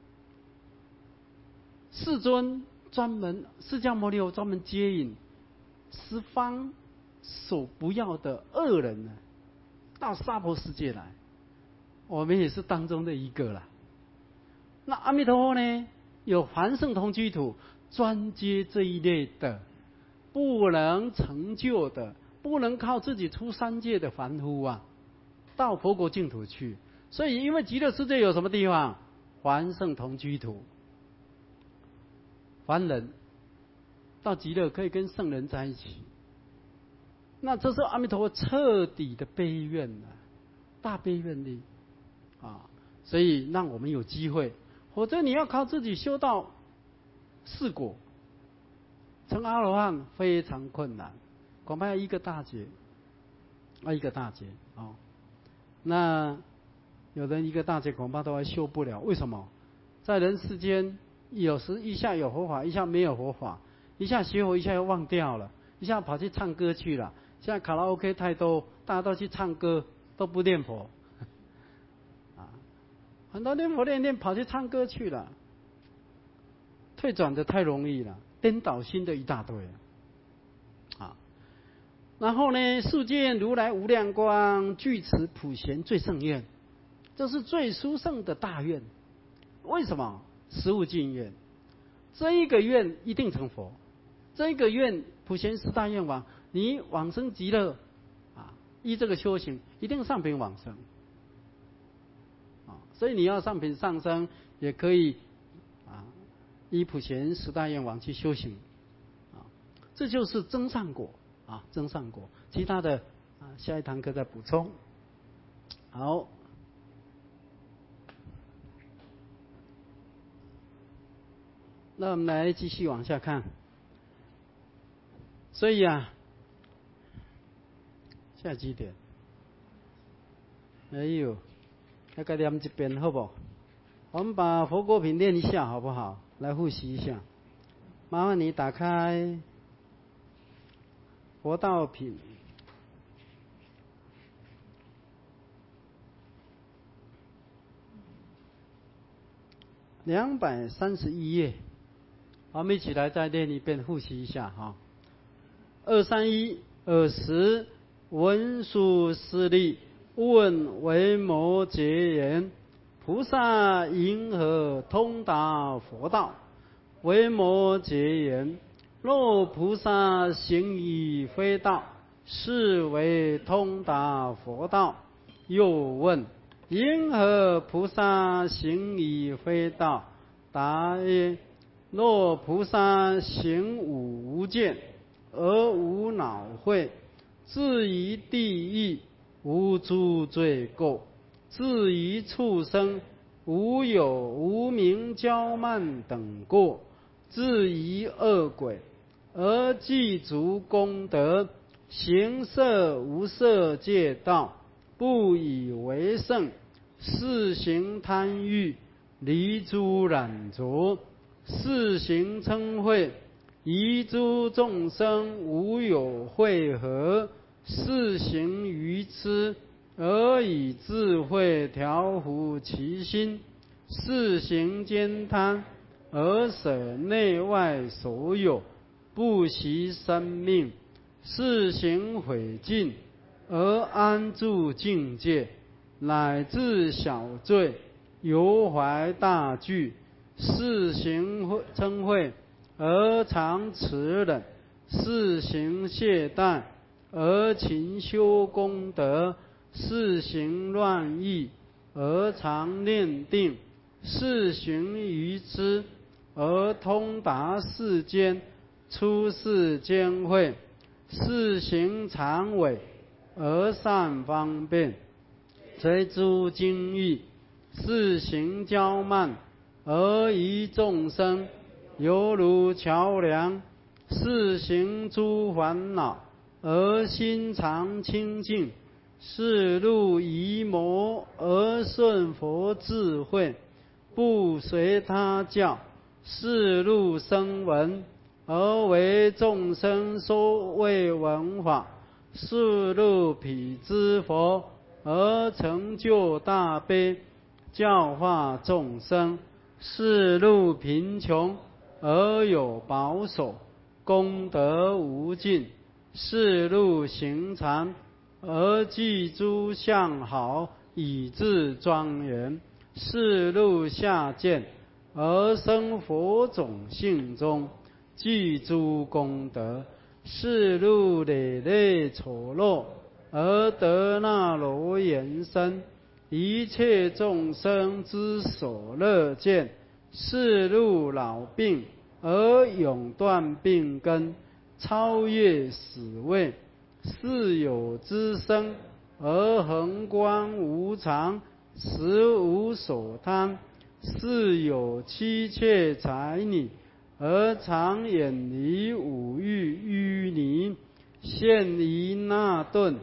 世尊专门，释迦牟尼佛专门接引十方所不要的恶人呢，到娑婆世界来，我们也是当中的一个啦。那阿弥陀佛呢，有凡圣同居土，专接这一类的，不能成就的，不能靠自己出三界的凡夫啊，到佛国净土去。所以，因为极乐世界有什么地方？凡圣同居土，凡人到极乐可以跟圣人在一起。那这是阿弥陀佛彻底的悲愿啊，大悲愿力啊，所以让我们有机会。否则你要靠自己修到四果，成阿罗汉非常困难，恐怕要一个大劫，一个大劫哦。那有人一个大劫恐怕都还修不了，为什么？在人世间，有时一下有佛法，一下没有佛法，一下学佛，一下又忘掉了，一下跑去唱歌去了。现在卡拉 OK 太多，大家都去唱歌，都不念佛。很多念佛念跑去唱歌去了，退转的太容易了，颠倒心的一大堆啊。然后呢，世间如来无量光，具持普贤最胜愿，这是最殊胜的大愿。为什么？实无尽愿，这一个愿一定成佛，这一个愿普贤十大愿王，你往生极乐啊，依这个修行一定上品往生。所以你要上品上升，也可以依普贤十大愿王去修行这就是增上果增上果。其他的下一堂课再补充。好，那我们来继续往下看。所以现在几点？哎呦。大概念一遍好不好？我们把佛果品念一下好不好？来复习一下。麻烦你打开佛道品231页，我们一起来再念一遍，复习一下哈。231尔时文殊师利问维摩诘言：菩萨因何通达佛道？维摩诘言：若菩萨行以非道，是为通达佛道。又问：因何菩萨行以非道？答曰：若菩萨行无见，而无恼恚，至于地狱无诸罪垢，至于畜生无有无明骄慢等过，至于恶鬼，而具足功德，行摄无色界道，不以为胜，是行贪欲，离诸染着，是行嗔恚，于诸众生无有慧合，是行愚痴，而以智慧调伏其心，是行慳贪，而舍内外所有，不惜生命，是行毁尽，而安住境界，乃至小罪，犹怀大惧，是行嗔恚，而常持忍，是行懈怠，而勤修功德，是行乱意，而常念定，是行愚痴，而通达世间，出世间慧，是行常违，而善方便， 随诸经义，事行骄慢，而遗众生，犹如桥梁；事行诸烦恼，而心常清净。是入仪魔，而顺佛智慧，不随他教；是入声闻，而为众生说为闻法；是入彼之佛，而成就大悲，教化众生；是入贫穷，而有保守，功德无尽；是入行禅，而具诸相好，以自庄严；是入下见，而生佛种性中，具诸功德；是入累累丑陋，而得那罗延身，一切众生之所乐见；是入老病，而永断病根，超越死位；是有之身，而恒观无常，实无所贪；是有妻妾财女，而常远离五欲淤泥，现于那顿，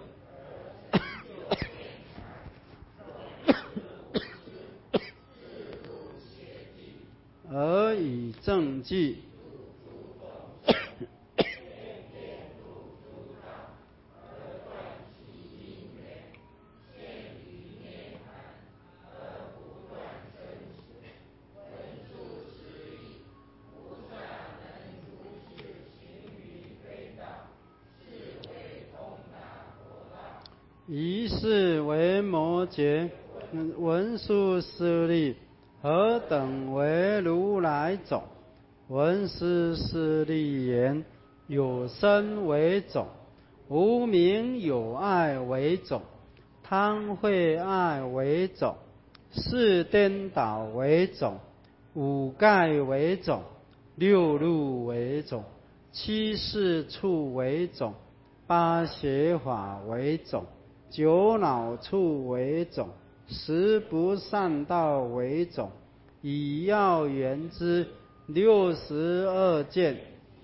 而以正记。一是为摩诘，文殊师利，何等为如来种？文殊师利言：有身为种，无明有爱为种，贪恚爱为种，四颠倒为种，五盖为种，六入为种，七世处为种，八邪法为种，九恼处为种，十不善道为种，以要言之，62见。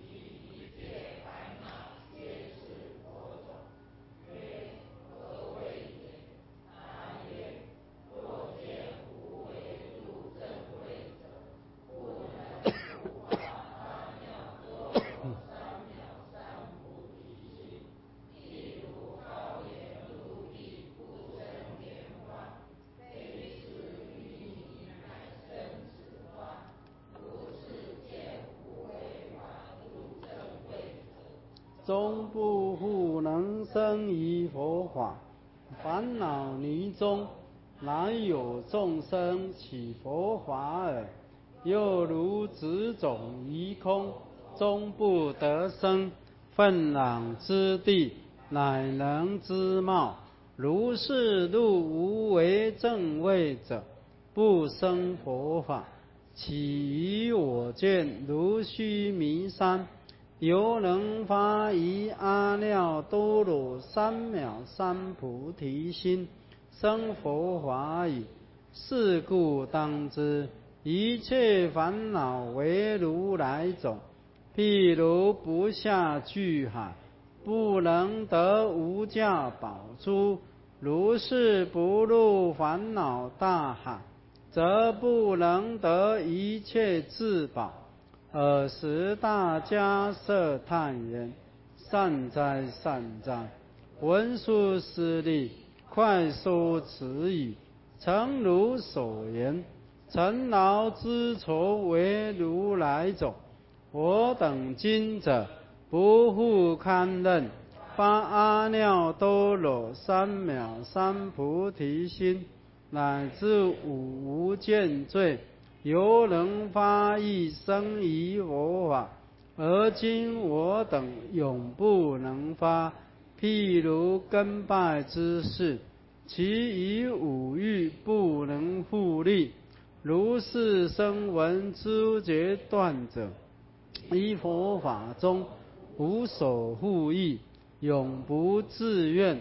终不复能生于佛法，烦恼泥中，乃有众生起佛法耳。又如植种于空，终不得生，愤朗之地，乃能知茂。如是入无为正位者，不生佛法。起于我见，如须弥山，犹能发于阿耨多罗三藐三菩提心，生佛法矣。是故当知，一切烦恼为如来种。譬如不下巨海，不能得无价宝珠；如是不入烦恼大海，则不能得一切至宝。尔时大迦叶叹言：善哉善哉！文殊师利，快说此语。诚如所言，尘劳之愁为如来种。我等今者，不复堪任，发阿耨多罗三藐三菩提心，乃至五无间罪，犹能发意生于佛法。而今我等永不能发。譬如根败之事，其余五欲不能复立。如是声闻知觉断者，于佛法中无所复议，永不自愿。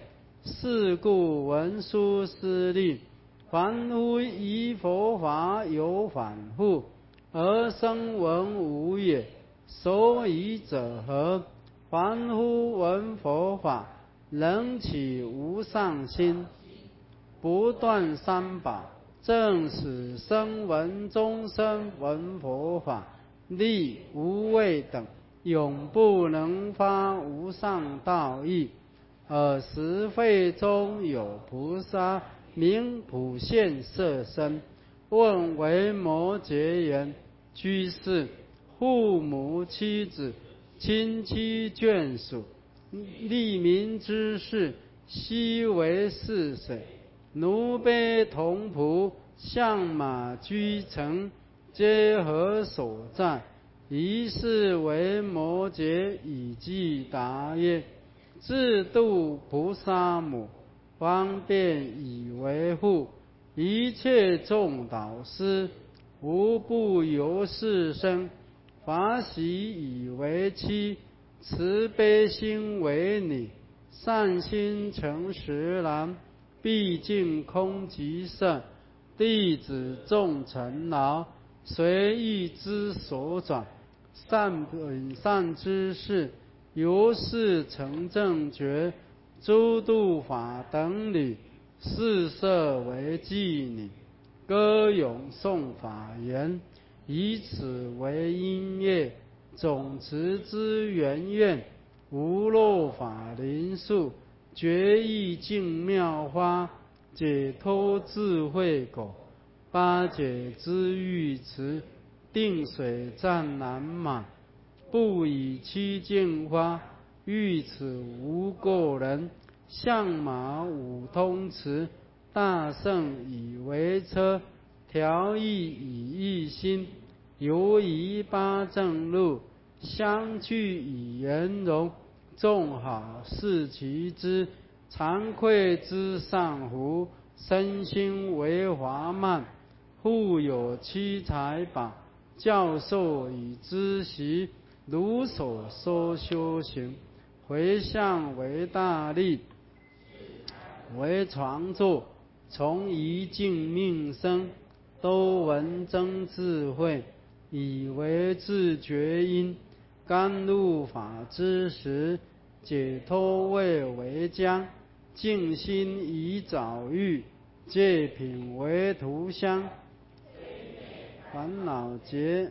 是故文殊师利，凡夫依佛法有反复，而声闻无也。所以者何？凡夫闻佛法，能起无上心，不断三宝，正使声闻众生闻佛法，力无畏等，永不能发无上道义。尔时会中有菩萨名普现色身，问维摩诘言：居士，父母妻子亲戚眷属利民之事，悉为是谁？奴婢童仆象马居城，皆何所在？于是维摩诘以记答曰：自度菩萨母，方便以为父。一切众导师，无不由是生。法喜以为妻，慈悲心为女，善心成实男，毕竟空即色。弟子众尘劳，随意之所转，善本善之事，由是成正觉。诸度法等理，四摄为妓女，歌咏诵法言，以此为音乐，总持之圆愿，无漏法林树，觉意净妙花，解脱智慧果，八解之玉池，定水湛难满，不以七净花，欲此无过人。象马五通池，大圣以为车，调意以一心，游于八正路，相具以圆融，众好视其之，惭愧之上胡，身心为华曼，复有七财宝，教授以知习，如所说修行，回向为大利，为床座，从一境命生，都闻增智慧，以为自觉因。甘露法之时，解脱味为浆，净心以早浴，戒品为涂香，烦恼结。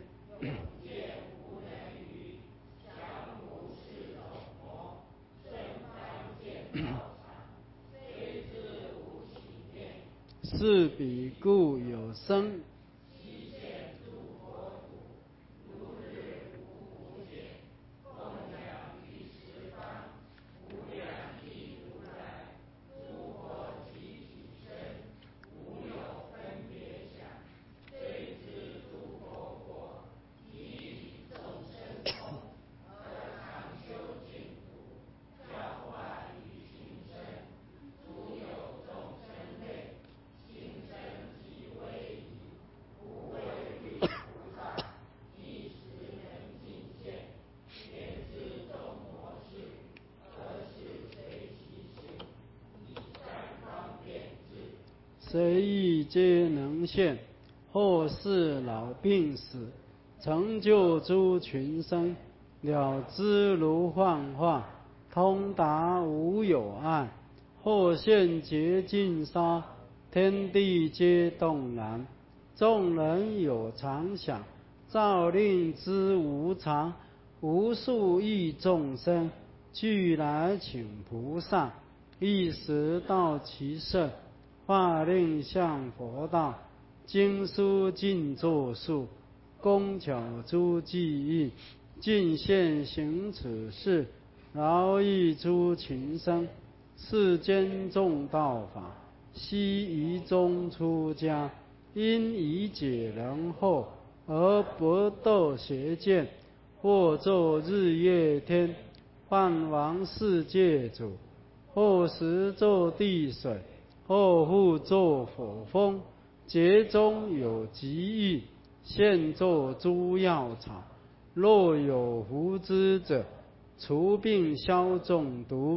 是彼故有生，随意皆能现。或是老病死，成就诸群生，了知如幻化，通达无有碍。或现洁净沙，天地皆动然。众人有常想，照令之无常，无数亿众生，俱来请菩萨，一时到其舍，化令向佛道。经书尽作述，工巧诸技艺，尽现行此事，饶益诸群生。世间众道法，悉于中出家，因以解人后，而不堕邪见，或作日月天，梵王世界主，或时作地水，或复作火风。节中有极意，现作诸药草。若有服之者，除病消中毒。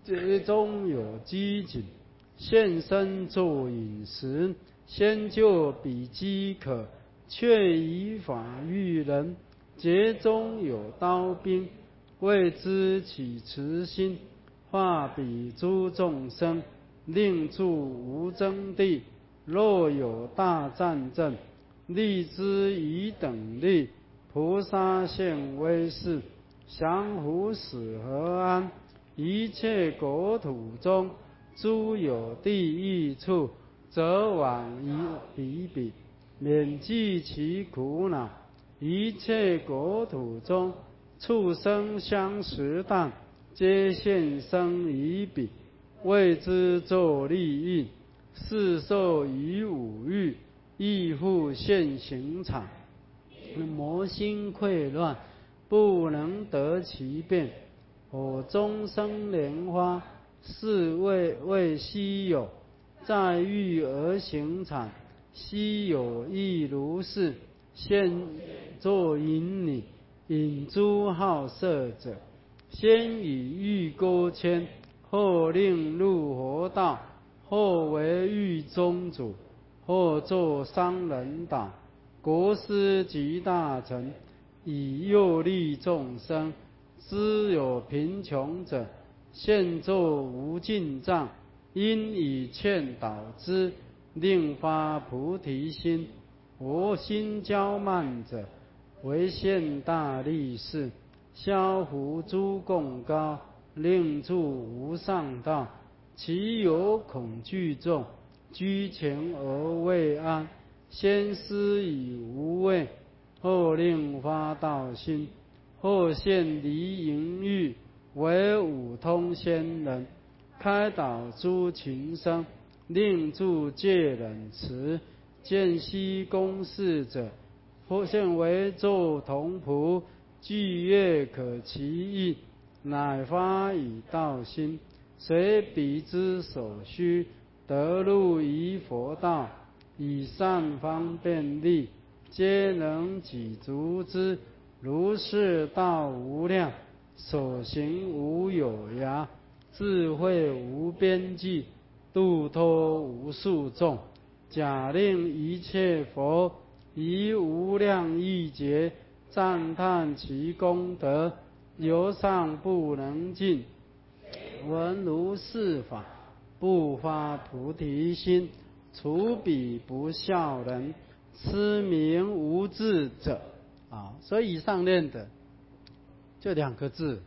节中有饥馑，现身作饮食，先就彼饥渴，却以法喻人。节中有刀兵，为之起慈心，化彼诸众生，令住无争地。若有大战阵，立之以等力，菩萨现威势，降伏死何安？一切国土中，诸有地狱处，则往以彼，免济其苦恼。一切国土中，畜生相食啖，皆现生以彼，为之作利益。世受于五欲，亦复现行场。魔心溃乱，不能得其便。我终生莲花，是为稀有，在欲而行产。稀有亦如是，现作引你，引诸好色者，先以欲钩牵，后令入佛道，后为狱中主，或作商人党，国师及大臣，以诱利众生。知有贫穷者，现作无尽藏，因以劝导之，令发菩提心。我心骄慢者，为现大利士，消伏诸贡高，令住无上道。其有恐惧众，居前而未安，先施以无畏，后令发道心。后现离淫欲，为五通仙人，开导诸群生，令住戒忍持。见悉公事者，或现为作童仆，具乐可其意，乃发以道心，随彼之所需，得入于佛道，以善方便力，皆能己足之。如是道无量，所行无有涯，智慧无边际，度脱无数众。假令一切佛以无量亿劫赞叹其功德，犹尚不能尽。闻如是法，不发菩提心，除彼不孝人，痴名无智者。所以以上念的就两个字，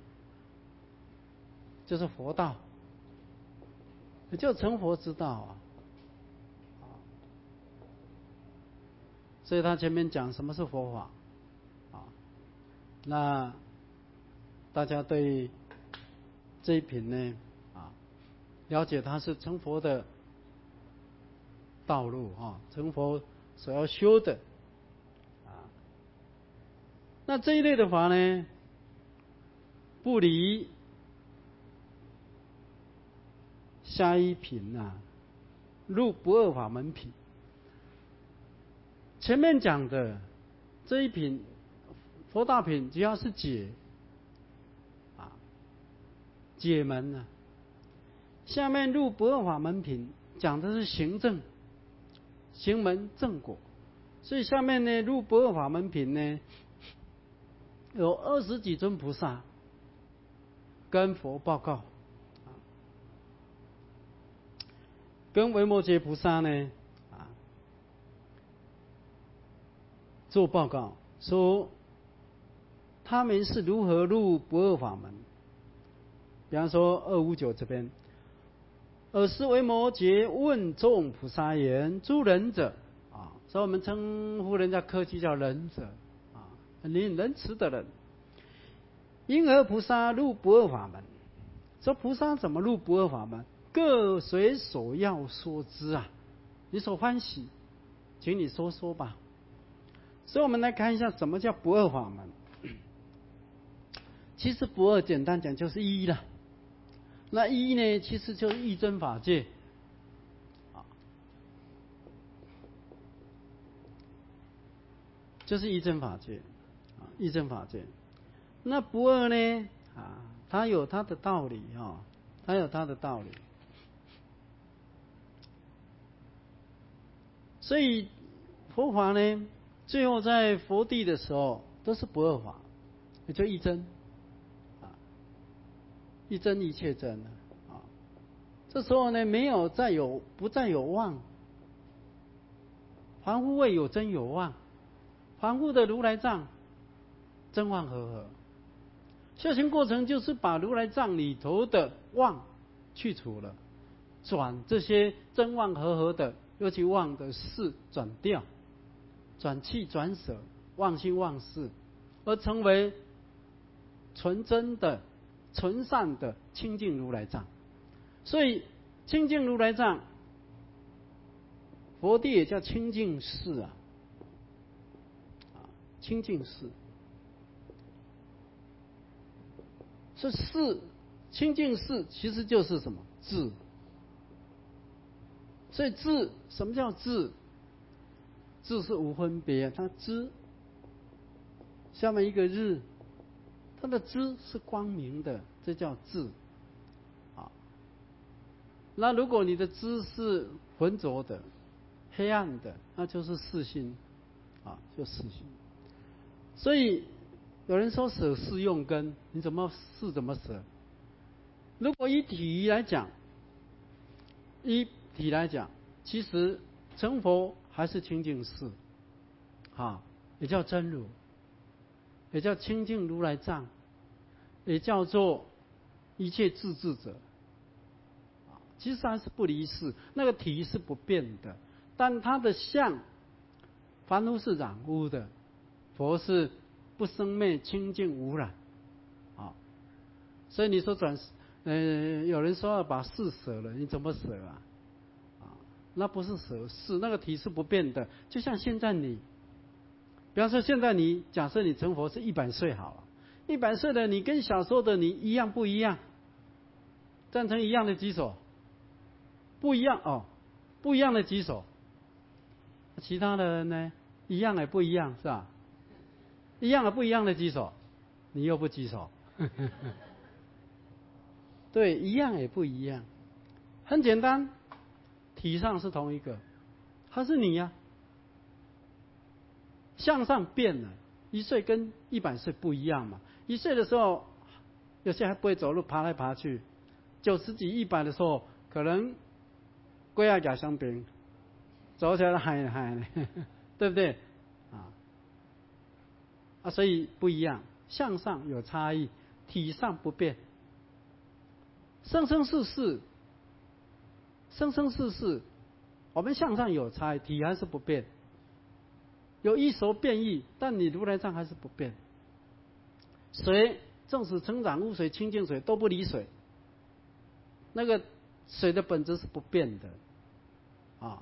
就是佛道，也就成佛之道啊。所以他前面讲什么是佛法那大家对这一品呢了解它是成佛的道路成佛所要修的那这一类的法呢，不离下一品入不二法门品。前面讲的这一品佛大品，主要是解解门下面入不二法门品讲的是行正，行门正果。所以下面呢，入不二法门品呢，有20几尊菩萨跟佛报告，跟维摩诘菩萨呢做报告，说他们是如何入不二法门。比方说259这边，尔时维摩诘问众菩萨言：诸仁者所以我们称呼人家客气叫仁者很仁慈的人，因何菩萨入不二法门？说菩萨怎么入不二法门？各随所要说之你所欢喜，请你说说吧。所以我们来看一下什么叫不二法门。其实不二简单讲就是一了。那一呢，其实就是一真法界就是一真法界一真法界。那不二呢它有它的道理它有它的道理。所以佛法呢，最后在佛地的时候都是不二法，也就一真啊，一真一切真啊。这时候呢，不再有妄，凡夫谓有真有妄，凡夫的如来藏真妄合合。修行过程就是把如来藏里头的妄去除了，转这些真妄合合的，尤其妄的事转掉，转弃转舍，忘心忘事，而成为纯真的、纯善的清净如来藏。所以清净如来藏，佛地也叫清净寺啊，清净寺。是寺，清净寺其实就是什么？智。所以智，什么叫智？智是无分别，它知。下面一个日，它的知是光明的，这叫智。啊，那如果你的知是浑浊的、黑暗的，那就是世心，啊，就世心。所以有人说舍是用根，你怎么舍？如果以体来讲，其实成佛还是清净寺，啊，也叫真如，也叫清净如来藏，也叫做一切自治者，其实还是不离世，那个体是不变的，但它的相，凡夫是染污的，佛是不生灭清净无染，啊，所以你说有人说要把事舍了，你怎么舍啊？那不是舍事，那个体是不变的。就像现在你，比方说现在你假设你成佛是100岁好了，100岁的你跟小时候的你一样不一样？赞成一样的举手。不一样哦，不一样的举手。其他的人呢？一样也不一样是吧？一样也不一样的举手，你又不举手。对，一样也不一样。很简单，体上是同一个，还是你呀？向上变了，1岁跟100岁不一样嘛。1岁的时候，有些还不会走路，爬来爬去；90几、100的时候，可能跪下假相边，走起来嗨呢，对不对？所以不一样，向上有差异，体上不变。生生世世，我们向上有差异，体还是不变。有一所变异，但你如来藏还是不变。水纵使成染污水、清净水都不离水，那个水的本质是不变的啊。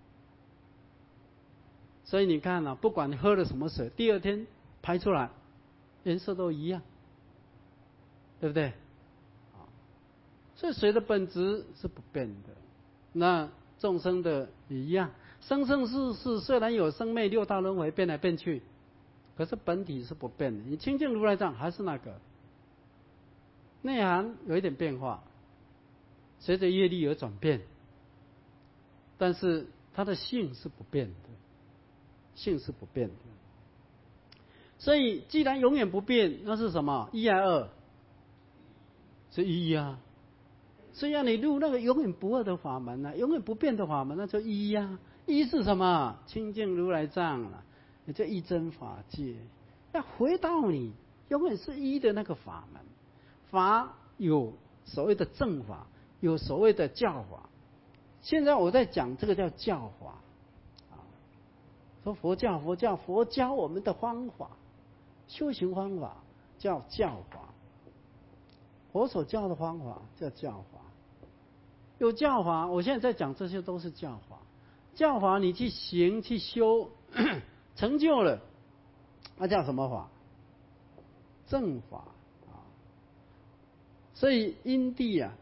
所以你看不管你喝了什么水，第2天排出来颜色都一样，对不对？所以水的本质是不变的。那众生的也一样，生生世世虽然有生灭6道轮回变来变去，可是本体是不变的。你清净如来藏还是那个，内涵有一点变化，随着业力而转变，但是它的性是不变的，性是不变的。所以既然永远不变，那是什么？一还二？是一啊。所以要你入那个永远不二的法门啊，永远不变的法门，那就一啊。一是什么？清净如来藏啊，也叫一真法界。要回到你永远是一的那个法门。法有所谓的正法，有所谓的教法。现在我在讲这个叫教法啊，说佛教我们的方法，修行方法叫教法。佛所教的方法叫教法，有教法，我现在在讲这些都是教法。教法你去行去修，成就了，那叫什么法？正法啊。所以因地啊，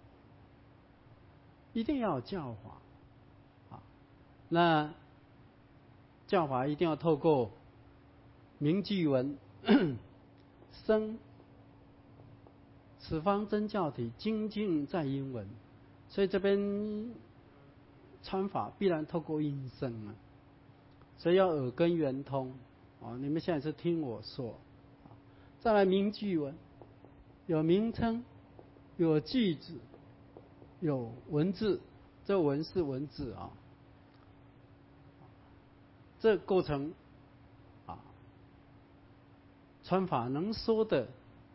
一定要有教法啊。那教法一定要透过明句文、声、 此方真教体，精进在音闻，所以这边传法必然透过音声啊，所以要耳根圆通啊。你们现在是听我说，再来名句文，有名称，有句子，有文字，这文是文字啊，这构成啊传法能说的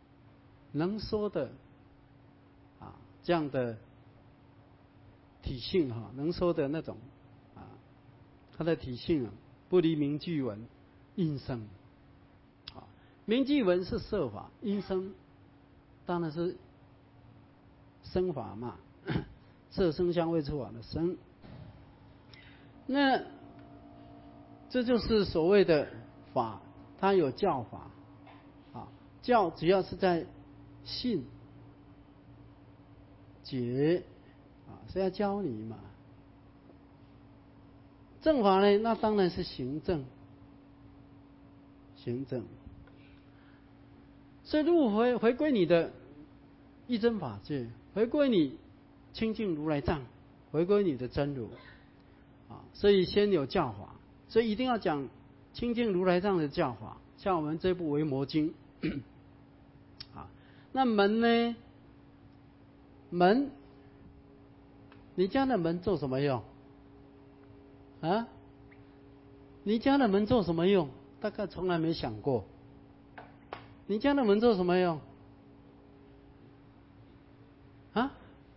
啊这样的体性哈，能说的那种啊，它的体性啊，不离名句文，音声啊。名句文是色法，音声当然是声法嘛，色声香味触法的声。那这就是所谓的法，它有教法啊，教只要是在信解啊，是要教你嘛。正法呢，那当然是行正，行正。所以回归你的一真法界，回归你清净如来藏，回归你的真如啊。所以先有教法，所以一定要讲清净如来藏的教法。像我们这部《维摩经》啊，那门呢？门，你家的门做什么用？啊？你家的门做什么用？大概从来没想过。你家的门做什么用？啊？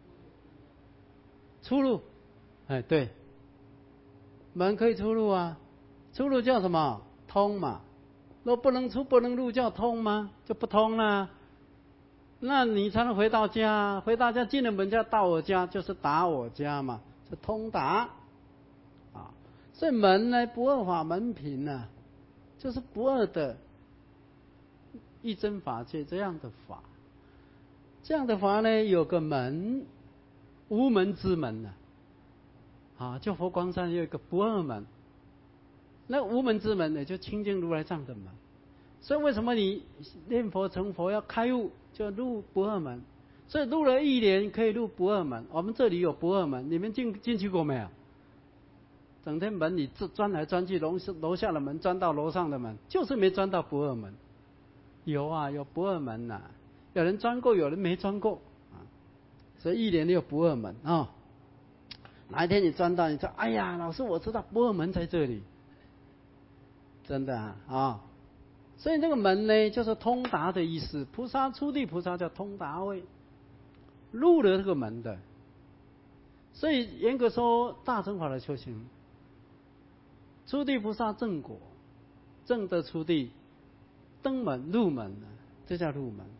出入？哎，对，门可以出入啊。出入叫什么？通嘛。若不能出不能入叫通吗？就不通啦。那你才能回到家，回到家进了门就要到我家，就是达我家嘛，是通达啊。所以门呢，不二法门品呢，就是不二的一真法界这样的法。这样的法呢，有个门，无门之门呢啊，就佛光山有一个不二门。那无门之门呢，就清净如来藏的门。所以为什么你念佛成佛要开悟，就入不二门？所以入了1年可以入不二门。我们这里有不二门，你们进去过没有？整天门里钻来钻去，楼下的门钻到楼上的门，就是没钻到不二门。有啊，有不二门呐、啊，有人钻过，有人没钻过啊。所以1年有不二门啊、哦。哪一天你钻到，你说：“哎呀，老师，我知道不二门在这里。”真的啊。哦，所以这个门呢，就是通达的意思。菩萨初地菩萨叫通达位，入了这个门的。所以严格说，大乘法的修行，初地菩萨正果，正得初地，登门入门了，这叫入门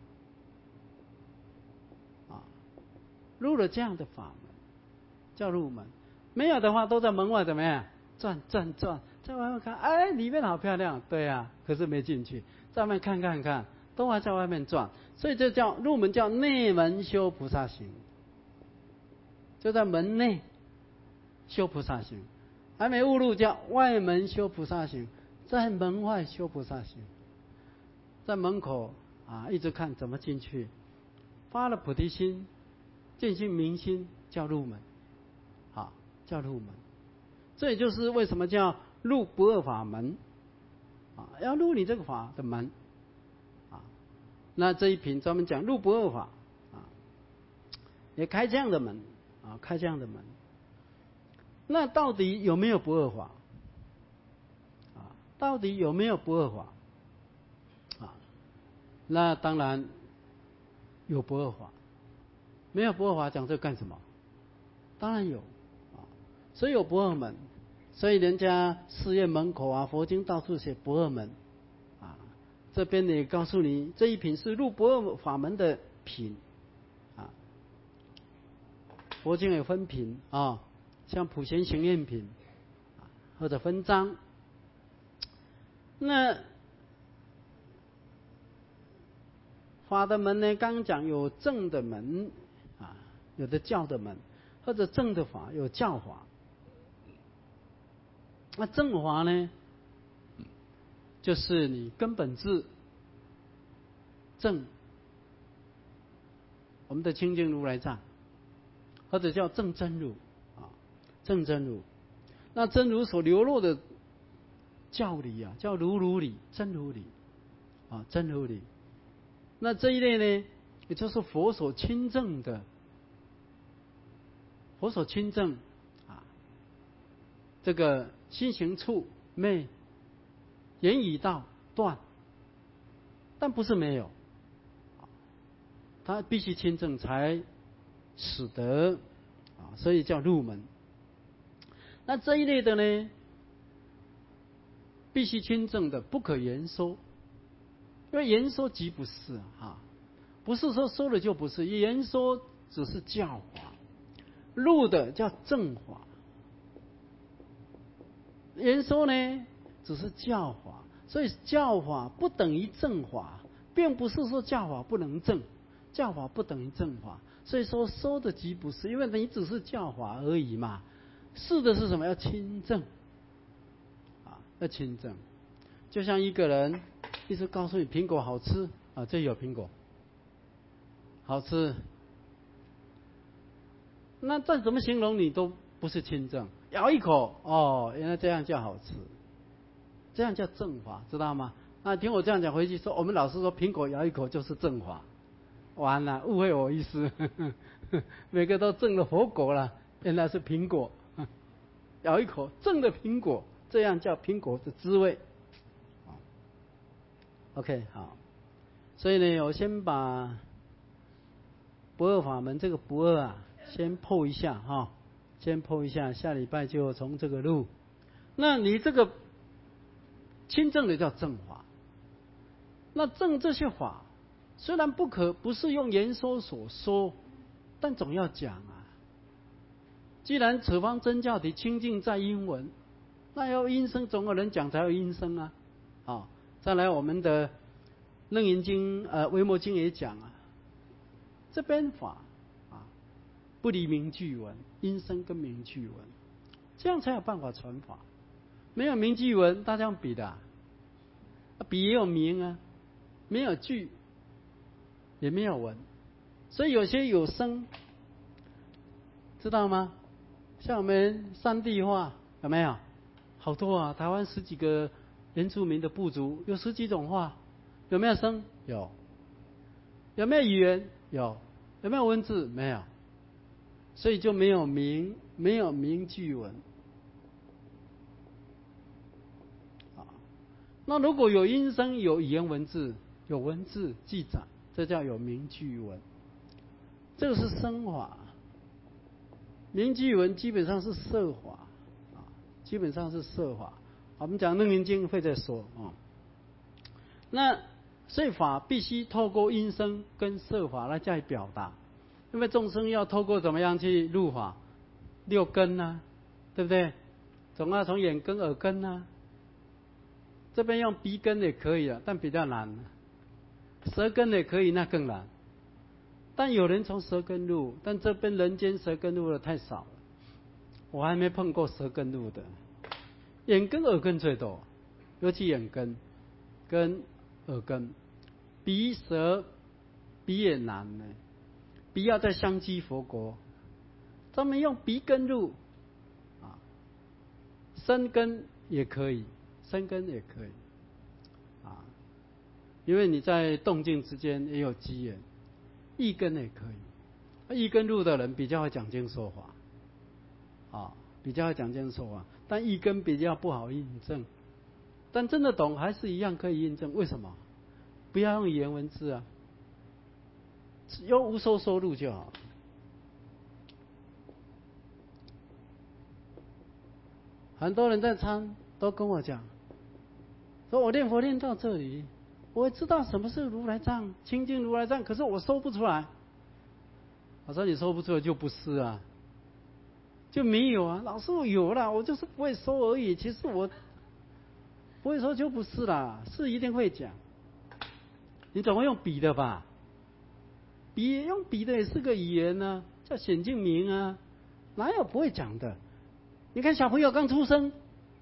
啊。入了这样的法门，叫入门。没有的话，都在门外怎么样？转，在外面看，哎，里面好漂亮，对啊，可是没进去，在外面看，都还在外面转，所以这叫入门，叫内门修菩萨行，就在门内修菩萨行，还没悟入叫外门修菩萨行，在门外修菩萨行，在门口啊一直看怎么进去，发了菩提心，见性明心，叫入门，啊，叫入门。这也就是为什么叫入不二法门啊，要入你这个法的门啊。那这一品专门讲入不二法啊，也开这样的门啊，开这样的门。那到底有没有不二法啊？到底有没有不二法啊？那当然有不二法，没有不二法讲这干什么？当然有啊，所以有不二门。所以人家寺院门口啊，佛经到处写不二门啊。这边也告诉你，这一品是入不二法门的品啊。佛经有分品啊，像普贤行愿品啊，或者分章。那法的门呢，刚刚讲有正的门啊，有的教的门，或者正的法有教法。那正法呢，就是你根本智正我们的清净如来藏，或者叫正真如啊，正真如。那真如所流露的教理啊，叫如如理、真如理啊，真如理。那这一类呢，也就是佛所亲证的，佛所亲证啊，这个心行处昧言语道断，但不是没有，他必须亲证才使得啊，所以叫入门。那这一类的呢，必须亲证的，不可言说，因为言说即不是啊，不是说说了就不是，言说只是教法，入的叫正法，言说呢只是教法，所以教法不等于正法，并不是说教法不能正，教法不等于正法，所以说说的即不是，因为你只是教法而已嘛，是的是什么？要亲证啊，要亲证。就像一个人一直告诉你苹果好吃啊，这有苹果好吃，那再怎么形容你都不是亲证，咬一口哦，原来这样叫好吃，这样叫正法，知道吗？那听我这样讲回去说，我们老师说苹果咬一口就是正法，完了，误会我意思，每个都证了佛果了，原来是苹果，咬一口证的苹果，这样叫苹果的滋味。OK， 好，所以呢，我先把不二法门这个不二啊，先破一下哈，先破一下，下礼拜就从这个路。那你这个亲证的叫正法，那正这些法虽然不是用言说所说，但总要讲啊。既然此方真教体清净在音闻，那要音声总有人讲才有音声啊。好，再来我们的楞严经维摩经也讲啊，这边法啊不离名句文，音声跟名句文，这样才有办法传法。没有名句文，大家用比的啊，比也有名啊，没有句也没有文，所以有些有声，知道吗？像我们山地话有没有？好多啊，台湾10几个原住民的部族，有10几种话，有没有声？有。有没有语言？有。有没有文字？没有。所以就没有名句文。那如果有音声、有语言文字、有文字记载，这叫有名句文。这个是声法，名句文基本上是色法啊，基本上是色法。我们讲楞严经会再说啊。那所以法必须透过音声跟色法来加以表达，因为众生要透过怎么样去入法？6根啊，对不对？总要从眼根、耳根啊。这边用鼻根也可以啊，但比较难。舌根也可以，那更难。但有人从舌根入，但这边人间舌根入的太少了，我还没碰过舌根入的。眼根、耳根最多，尤其眼根跟耳根。鼻也难呢，鼻要在香积佛国，专门用鼻根入啊，身根也可以，身根也可以啊，因为你在动静之间也有机缘，意根也可以，意根入的人比较会讲经说法啊，比较会讲经说法，但意根比较不好印证，但真的懂还是一样可以印证。为什么？不要用语言文字啊，用无收收入就好。很多人在参都跟我讲，说我念佛念到这里，我知道什么是如来藏，清净如来藏，可是我说不出来。我说你说不出来就不是啊，就没有啊。老师我有啦，我就是不会说而已。其实我不会说就不是啦，是一定会讲。你总会用笔的吧？用笔的也是个语言呢，叫显净明啊，哪有不会讲的？你看小朋友刚出生，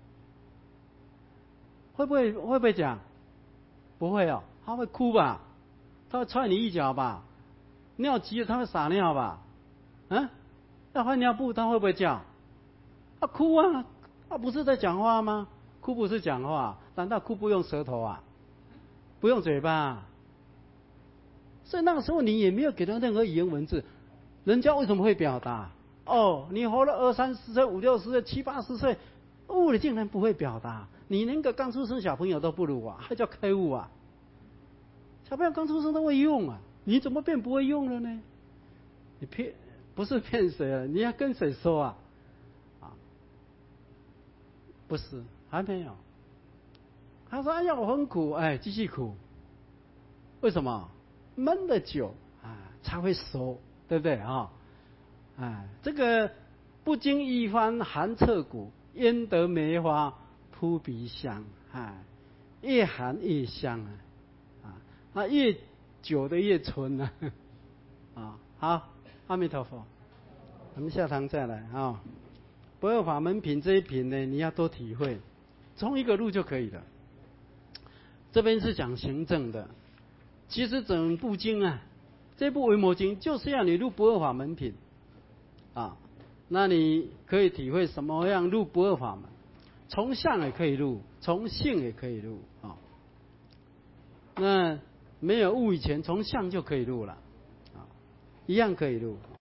会不会讲？不会哦，他会哭吧？他会踹你一脚吧？ 尿急了它会撒尿吧？啊，要换尿布它会不会叫？啊，哭啊，啊不是在讲话吗？哭不是讲话，难道哭不用舌头啊？不用嘴巴啊？所以那个时候你也没有给他任何语言文字，人家为什么会表达？哦，你活了20、30岁、50、60岁、70、80岁，你竟然不会表达，你连个刚出生小朋友都不如啊，还叫开悟啊？小朋友刚出生都会用啊，你怎么变不会用了呢？你不是骗谁啊？你要跟谁说啊？啊，不是，还没有。他说：“哎呀，我很苦，哎，继续苦。为什么？闷的久啊，才会熟，对不对啊？哎，这个不经一番寒彻骨，焉得梅花扑鼻香？哎，越寒越香啊！啊，那越久的越醇啊！啊，好，阿弥陀佛，我们下堂再来啊。不二法门品这一品呢，你要多体会，从一个路就可以了。这边是讲行证的，其实整部经啊，这部维摩经就是要你入不二法门品啊。那你可以体会什么样入不二法门，从相也可以入，从性也可以入啊。那没有悟以前，从相就可以入了啊，一样可以入。